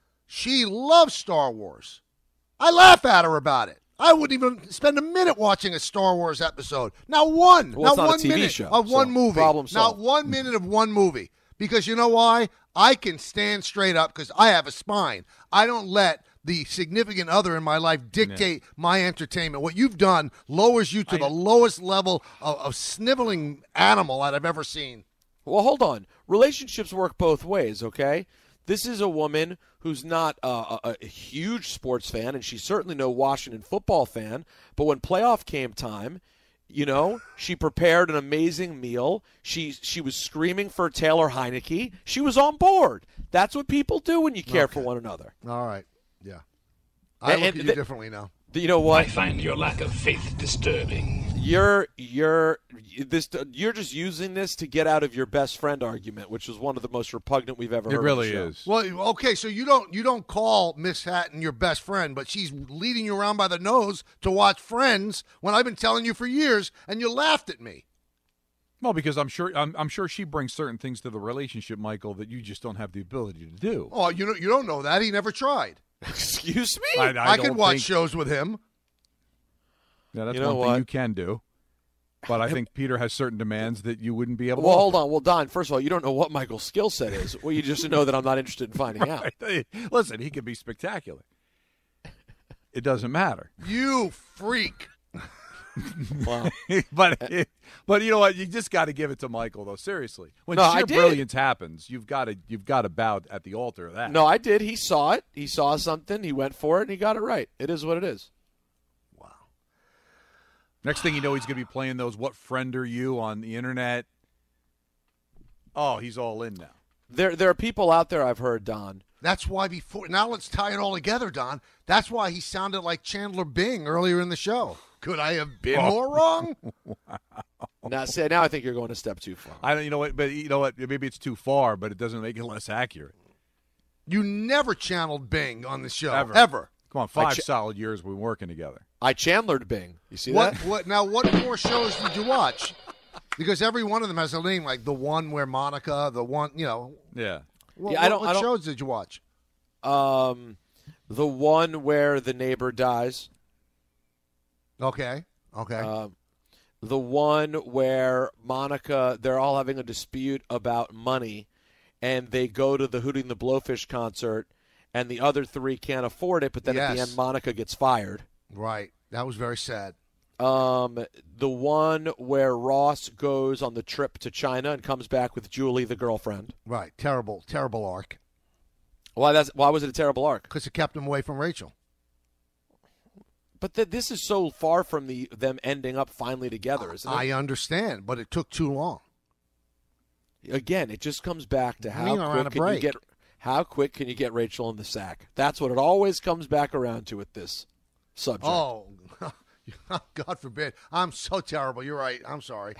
she loves Star Wars. I laugh at her about it. I wouldn't even spend a minute watching a Star Wars episode. Not one. Well, it's not not a one TV minute show, of so one movie. problem Not solved. 1 minute of one movie. Because you know why? I can stand straight up because I have a spine. I don't let the significant other in my life dictate my entertainment. What you've done lowers you to the lowest level of sniveling animal that I've ever seen. Well, hold on. Relationships work both ways, okay? This is a woman who's not a huge sports fan, and she's certainly no Washington football fan. But when playoff came time, you know, she prepared an amazing meal. She was screaming for Taylor Heineke. She was on board. That's what people do when you care for one another. All right. Yeah. I look at you differently now. You know what? I find your lack of faith disturbing. You're just using this to get out of your best friend argument, which is one of the most repugnant we've ever heard. It really on the show. is. Well, okay, so you don't call Miss Hatton your best friend, but she's leading you around by the nose to watch Friends when I've been telling you for years, and you laughed at me. Well, because I'm sure she brings certain things to the relationship, Michael, that you just don't have the ability to do. Oh, you don't know that. He never tried. Excuse me? I don't can watch think- shows with him. Yeah, that's You know one thing what? you can do. But I think Peter has certain demands that you wouldn't be able Well, to hold on. Well, Don, first of all, you don't know what Michael's skill set is. Well, you just know that I'm not interested in finding out. Right. Listen, he can be spectacular. It doesn't matter. You freak. Wow. but you know what? You just got to give it to Michael, though. Seriously, when No, I sheer did. brilliance happens, you've got to bow at the altar of that. No, I did. He saw it. He saw something. He went for it, and he got it right. It is what it is. Next thing you know, he's going to be playing those "What friend are you" on the internet. Oh, he's all in now. There are people out there I've heard, Don. That's why now let's tie it all together, Don. That's why he sounded like Chandler Bing earlier in the show. Could I have been more wrong? Now I think you're going a step too far. I don't. You know what? But you know what? Maybe it's too far, but it doesn't make it less accurate. You never channeled Bing on the show. Ever. Come on, 5 solid years we've been working together. I Chandlered Bing. You see What? that? What more shows did you watch? Because every one of them has a name, like the one where Monica, the one, Yeah. What shows did you watch? The one where the neighbor dies. Okay. The one where Monica, they're all having a dispute about money, and they go to the Hootie and the Blowfish concert, and the other 3 can't afford it, but then at the end, Monica gets fired. Right. That was very sad. The one where Ross goes on the trip to China and comes back with Julie, the girlfriend. Right. Terrible arc. Why was it a terrible arc? Because it kept him away from Rachel. But this is so far from them ending up finally together, isn't it? I understand, but it took too long. Again, it just comes back to I mean, around a break. How quick can you get Rachel in the sack? That's what it always comes back around to with this subject. Oh, God forbid. I'm so terrible. You're right. I'm sorry.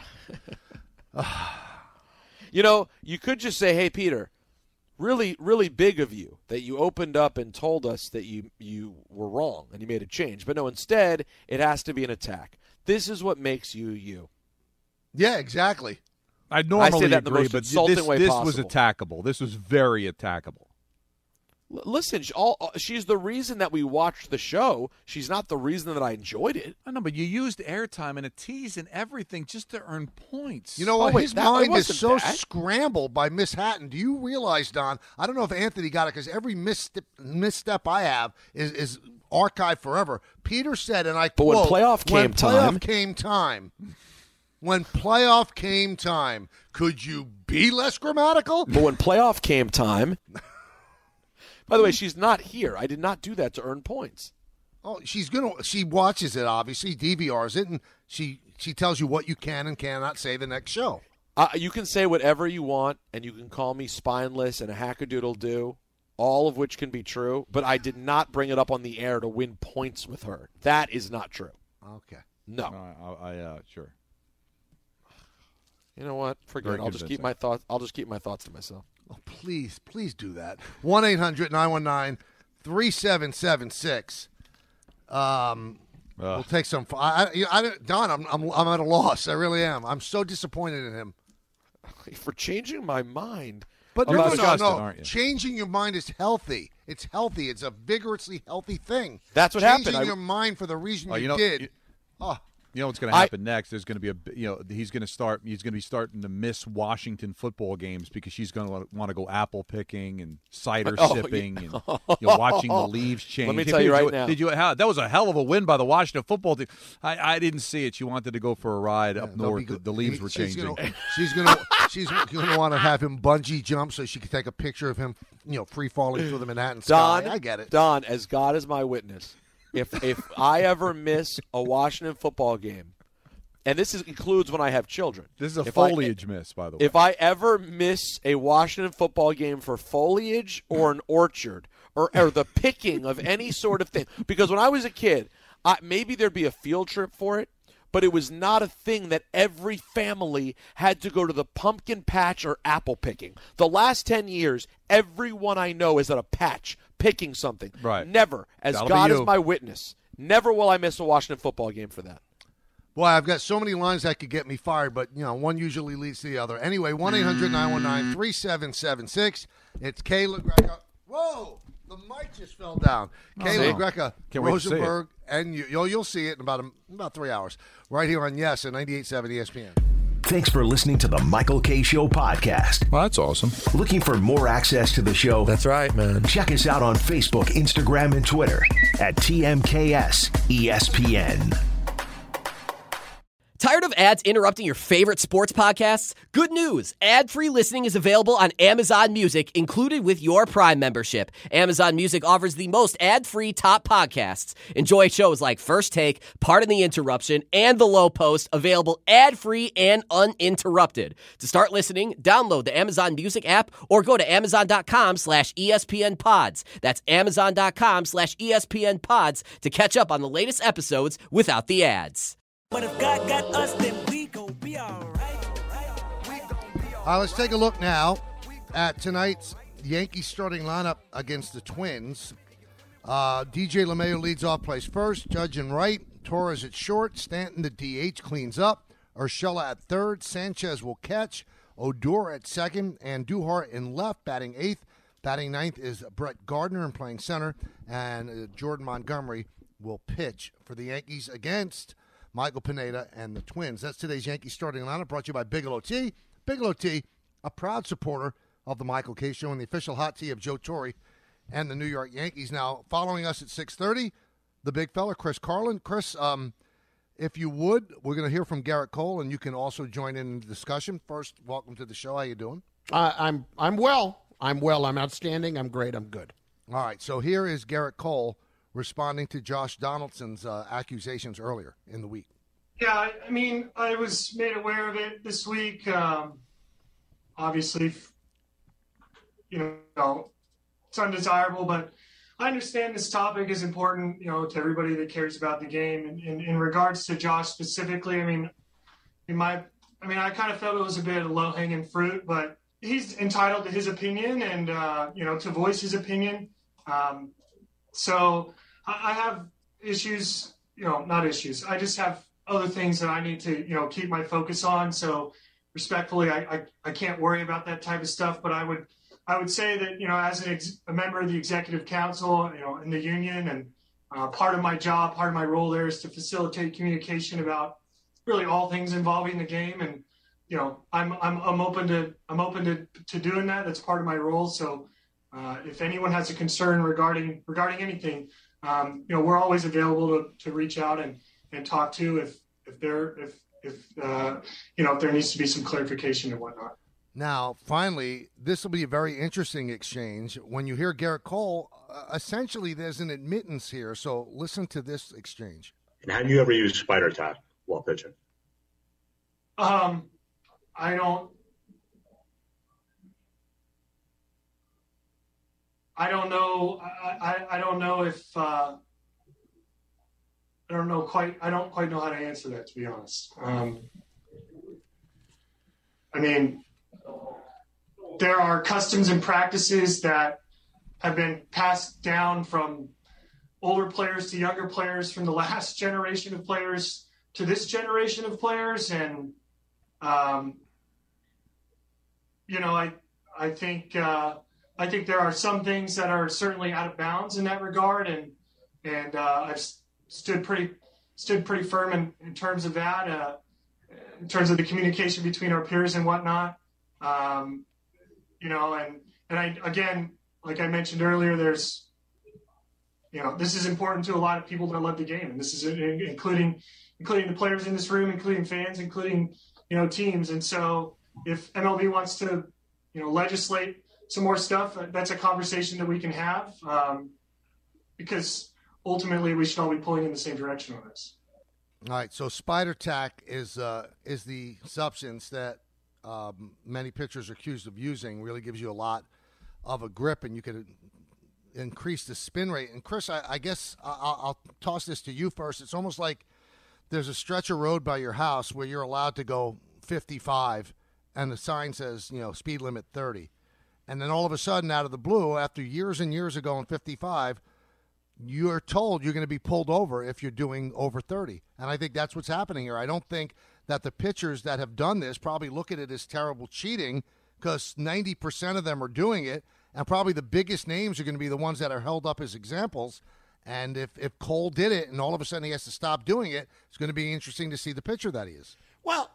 You could just say, hey, Peter, really, really big of you that you opened up and told us that you were wrong and you made a change. But no, instead, it has to be an attack. This is what makes you you. Yeah, exactly. I normally say that in the agree, most but insulting way this possible. was attackable. This was very attackable. Listen, she's the reason that we watched the show. She's not the reason that I enjoyed it. I know, but you used airtime and a tease and everything just to earn points. You know what? His mind is so bad. scrambled by Miss Hatton. Do you realize, Don? I don't know if Anthony got it because every misstep I have is archived forever. Peter said, and I quote, when playoff came time, could you be less grammatical? But when playoff came time, by the way, she's not here. I did not do that to earn points. Oh, she watches it, obviously, DVRs it, and she tells you what you can and cannot say the next show. You can say whatever you want, and you can call me spineless and a hackadoodle-doo, all of which can be true, but I did not bring it up on the air to win points with her. That is not true. Okay. No. Sure. You know what? Forget it. I'll just keep my thoughts to myself. Oh, please do that. 1-800-919-3776. We'll take some. Don, I'm at a loss. I really am. I'm so disappointed in him for changing my mind. But no. Changing your mind is healthy. It's healthy. It's a vigorously healthy thing. That's what happened. Changing your mind for the reason you did. You know what's going to happen next? There's going to be he's going to be starting to miss Washington football games because she's going to want to go apple picking and cider sipping and watching the leaves change. Let me tell you right now. That was a hell of a win by the Washington football team. I didn't see it. She wanted to go for a ride up north. The leaves were changing. She's going to want to have him bungee jump so she can take a picture of him, free falling through the Manhattan sky. I get it. Don, as God is my witness. If I ever miss a Washington football game, and this includes when I have children. This is a foliage miss, by the way. If I ever miss a Washington football game for foliage or an orchard or the picking of any sort of thing, because when I was a kid, maybe there'd be a field trip for it, but it was not a thing that every family had to go to the pumpkin patch or apple picking. The last 10 years, everyone I know is at a patch picking something. Right. Never, as God is my witness, never will I miss a Washington football game for that. Boy, I've got so many lines that could get me fired, but, one usually leads to the other. Anyway, 1-800-919-3776. It's Kayla Greca. Whoa! The mic just fell down. Kayla Greca, Rosenberg, and you'll see it in about 3 hours. Right here on Yes at 98.7 ESPN. Thanks for listening to the Michael K. Show podcast. Well, that's awesome. Looking for more access to the show? That's right, man. Check us out on Facebook, Instagram, and Twitter at TMKS ESPN. Tired of ads interrupting your favorite sports podcasts? Good news! Ad-free listening is available on Amazon Music, included with your Prime membership. Amazon Music offers the most ad-free top podcasts. Enjoy shows like First Take, Pardon the Interruption, and The Low Post, available ad-free and uninterrupted. To start listening, download the Amazon Music app or go to Amazon.com/ESPN Pods. That's Amazon.com/ESPN Pods to catch up on the latest episodes without the ads. But if God got us, then we gon' be all right. Let's take a look now at tonight's Yankees starting lineup against the Twins. DJ LeMahieu leads off, plays first. Judge and right. Torres at short. Stanton, the DH, cleans up. Urshela at third. Sanchez will catch. Odor at second. And Duhar in left, batting eighth. Batting ninth is Brett Gardner and playing center. And Jordan Montgomery will pitch for the Yankees against Michael Pineda and the Twins. That's today's Yankees starting lineup, brought to you by Bigelow Tea. Bigelow Tea, a proud supporter of the Michael K. Show and the official hot tea of Joe Torre and the New York Yankees. Now, following us at 6:30, the big fella, Chris Carlin. Chris, if you would, we're going to hear from Garrett Cole, and you can also join in the discussion. First, welcome to the show. How you doing? I'm well. I'm well. I'm outstanding. I'm great. I'm good. All right, so here is Garrett Cole responding to Josh Donaldson's accusations earlier in the week. Yeah, I mean, I was made aware of it this week. Obviously, it's undesirable, but I understand this topic is important, to everybody that cares about the game. And in regards to Josh specifically, I kind of felt it was a bit of low-hanging fruit, but he's entitled to his opinion and, to voice his opinion. So I have issues, not issues. I just have other things that I need to, keep my focus on. So respectfully, I can't worry about that type of stuff, but I would say that, as a member of the executive council, in the union, and part of my job, part of my role there is to facilitate communication about really all things involving the game. And, I'm open to doing that. That's part of my role. So if anyone has a concern regarding anything, we're always available to reach out and talk to if there needs to be some clarification and whatnot. Now, finally, this will be a very interesting exchange. When you hear Garrett Cole, essentially there's an admittance here. So listen to this exchange. And have you ever used Spider Tack while pitching? I don't know. I don't know if I don't quite know how to answer that, to be honest. There are customs and practices that have been passed down from older players to younger players, from the last generation of players to this generation of players. And, I think there are some things that are certainly out of bounds in that regard. And I've stood pretty firm in terms of that, in terms of the communication between our peers and whatnot. And I, again, like I mentioned earlier, there's, this is important to a lot of people that love the game. And this is including the players in this room, including fans, including, teams. And so if MLB wants to, legislate some more stuff, that's a conversation that we can have, because ultimately we should all be pulling in the same direction on this. All right, so Spider Tack is the substance that many pitchers are accused of using. Really gives you a lot of a grip, and you can increase the spin rate. And Chris, I guess I'll toss this to you first. It's almost like there's a stretch of road by your house where you're allowed to go 55, and the sign says, speed limit 30. And then all of a sudden, out of the blue, after years and years of going 55, you're told you're going to be pulled over if you're doing over 30. And I think that's what's happening here. I don't think that the pitchers that have done this probably look at it as terrible cheating, because 90% of them are doing it, and probably the biggest names are going to be the ones that are held up as examples. And if Cole did it and all of a sudden he has to stop doing it, it's going to be interesting to see the pitcher that he is. Well,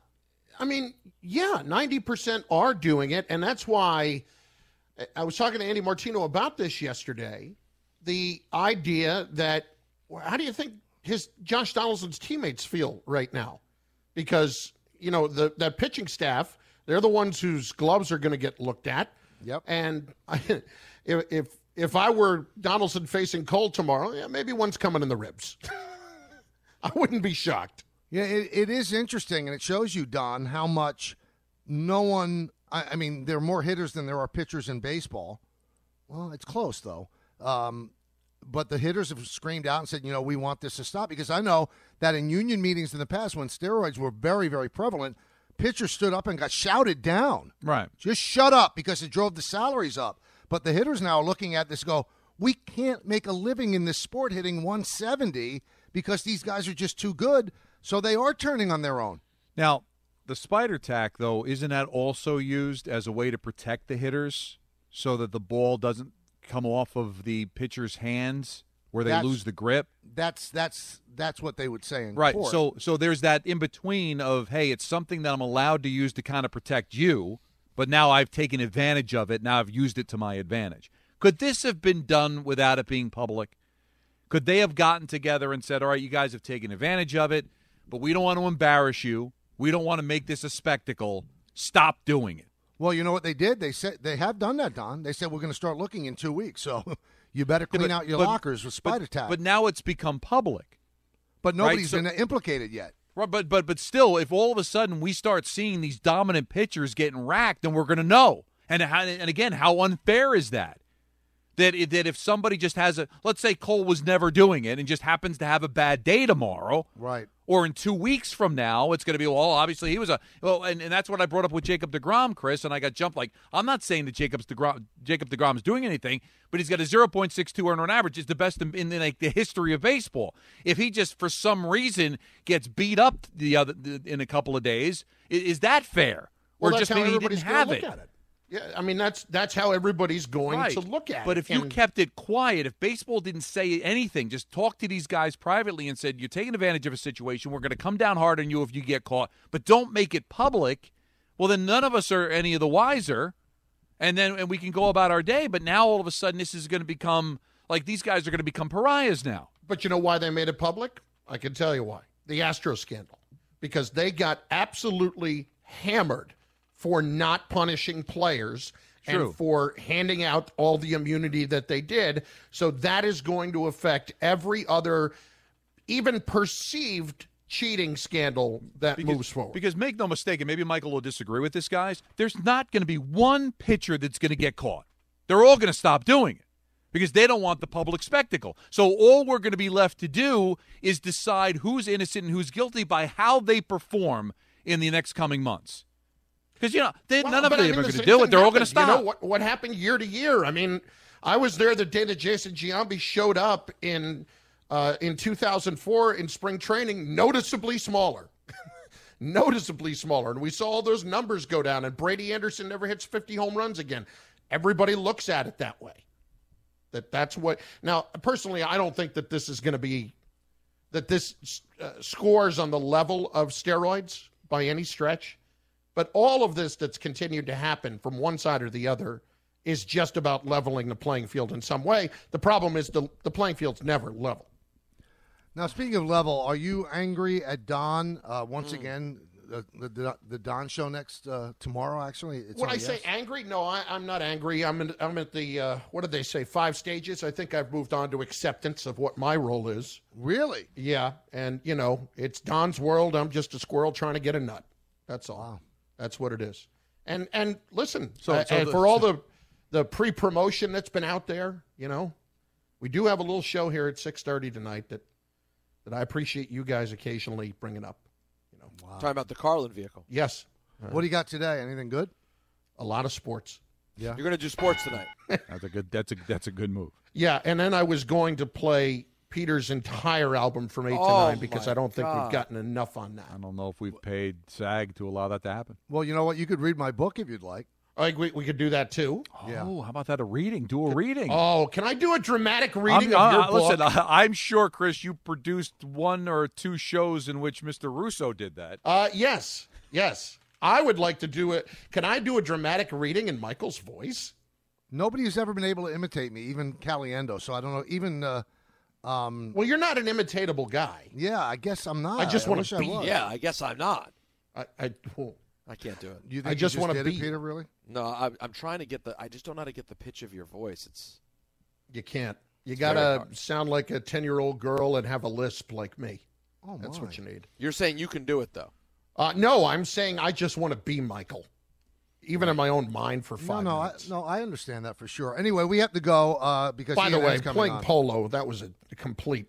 90% are doing it, and that's why I was talking to Andy Martino about this yesterday. The idea that, how do you think Josh Donaldson's teammates feel right now? Because, the pitching staff, they're the ones whose gloves are going to get looked at. Yep. And if I were Donaldson facing Cole tomorrow, maybe one's coming in the ribs. I wouldn't be shocked. Yeah, it is interesting, and it shows you, Don, how much no one – there are more hitters than there are pitchers in baseball. Well, it's close, though. But the hitters have screamed out and said, we want this to stop. Because I know that in union meetings in the past, when steroids were very, very prevalent, pitchers stood up and got shouted down. Right. Just shut up, because it drove the salaries up. But the hitters now are looking at this and go, we can't make a living in this sport hitting 170 because these guys are just too good. So they are turning on their own. Now, the Spider Tack, though, isn't that also used as a way to protect the hitters so that the ball doesn't come off of the pitcher's hands where they lose the grip? That's what they would say in right. court. So there's that in between of, hey, it's something that I'm allowed to use to kind of protect you, but now I've taken advantage of it. Now I've used it to my advantage. Could this have been done without it being public? Could they have gotten together and said, all right, you guys have taken advantage of it, but we don't want to embarrass you. We don't want to make this a spectacle. Stop doing it. Well, you know what they did? They said they have done that, Don. They said we're going to start looking in 2 weeks. So you better clean out your lockers with Spider Tack. But now it's become public. But nobody's been implicated yet. Right, but still, if all of a sudden we start seeing these dominant pitchers getting racked, then we're going to know. And again, how unfair is that? That if somebody just has let's say Cole was never doing it and just happens to have a bad day tomorrow, right? Or in 2 weeks from now, it's going to be, well, obviously he was and that's what I brought up with Jacob deGrom, Chris, and I got jumped. Like, I'm not saying that Jacob deGrom is doing anything, but he's got a 0.62 earned run average. It's the best in like the history of baseball. If he just for some reason gets beat up in a couple of days, is that fair? Or well, just maybe he didn't have it? Yeah, I mean that's how everybody's going to look at it. But if you kept it quiet, if baseball didn't say anything, just talk to these guys privately and said, you're taking advantage of a situation, we're going to come down hard on you if you get caught, but don't make it public, well, then none of us are any of the wiser, and we can go about our day. But now all of a sudden this is going to become, like, these guys are going to become pariahs now. But you know why they made it public? I can tell you why. The Astros scandal. Because they got absolutely hammered for not punishing players and for handing out all the immunity that they did. So that is going to affect every other, even perceived cheating scandal that moves forward. Because make no mistake, and maybe Michael will disagree with this, guys, there's not going to be one pitcher that's going to get caught. They're all going to stop doing it because they don't want the public spectacle. So all we're going to be left to do is decide who's innocent and who's guilty by how they perform in the next coming months. Because, none of them are going to do it. They're all going to stop. You know what happened year to year? I mean, I was there the day that Jason Giambi showed up in 2004 in spring training, noticeably smaller. Noticeably smaller. And we saw all those numbers go down, and Brady Anderson never hits 50 home runs again. Everybody looks at it that way. That's what. Now, personally, I don't think that this is going to be, that this scores on the level of steroids by any stretch. But all of this that's continued to happen from one side or the other is just about leveling the playing field in some way. The problem is the playing field's never level. Now, speaking of level, are you angry at Don once again? The Don show next tomorrow. Actually, when I say angry, no, I'm not angry. I'm at the what did they say? 5 stages. I think I've moved on to acceptance of what my role is. Really? Yeah, and it's Don's world. I'm just a squirrel trying to get a nut. That's all. Wow. That's what it is. And listen, for all the pre-promotion that's been out there, we do have a little show here at 6:30 tonight that I appreciate you guys occasionally bringing up. Wow. Talking about the Carlin vehicle. Yes. What do you got today? Anything good? A lot of sports. Yeah. You're going to do sports tonight. That's a good move. Yeah, and then I was going to play Peter's entire album from 8 to 9 because I don't think we've gotten enough on that. I don't know if we've paid SAG to allow that to happen. Well, you know what? You could read my book if you'd like. We could do that too. Oh, how about that? A reading? Do a reading. Oh, can I do a dramatic reading of your book? Listen, I'm sure, Chris, you produced 1 or 2 shows in which Mr. Russo did that. Yes. I would like to do it. Can I do a dramatic reading in Michael's voice? Nobody has ever been able to imitate me, even Caliendo. So I don't know. Even well, you're not an imitatable guy. Yeah, I guess I'm not. I just want to be. Yeah, I guess I'm not. I can't do it. You think I just want to be Peter, really? No, I'm trying to get I just don't know how to get the pitch of your voice. You can't. You got to sound like a 10-year-old girl and have a lisp like me. Oh, that's what you need. You're saying you can do it, though? No, I'm saying I just want to be Michael, even in my own mind for 5 minutes. I understand that for sure. Anyway, we have to go because by the way, coming playing on. polo, that was a complete.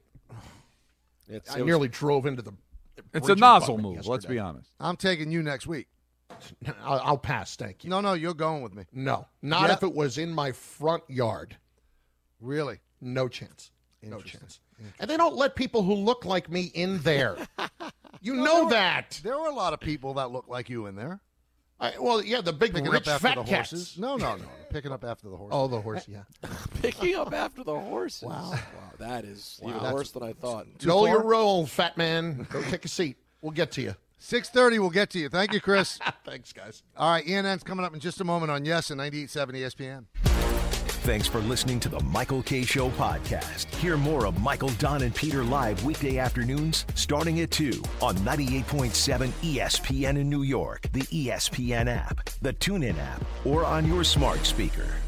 I nearly drove into the. It's a nozzle move. Yesterday. Let's be honest. I'm taking you next week. I'll pass. Thank you. No, you're going with me. No, not if it was in my front yard. Really? No chance. No chance. And they don't let people who look like me in there. You know that. There were a lot of people that look like you in there. The big picking rich up after fat the cats. horses. No. Picking up after the horses. Oh, the horse, yeah. Picking up after the horses. Wow. That is even worse than I thought. Know your role, fat man. Go take a seat. We'll get to you. 6:30, we'll get to you. Thank you, Chris. Thanks, guys. All right, ENN's coming up in just a moment on Yes and 98.7 ESPN. Thanks for listening to the Michael K. Show podcast. Hear more of Michael, Don, and Peter live weekday afternoons starting at 2 on 98.7 ESPN in New York, the ESPN app, the TuneIn app, or on your smart speaker.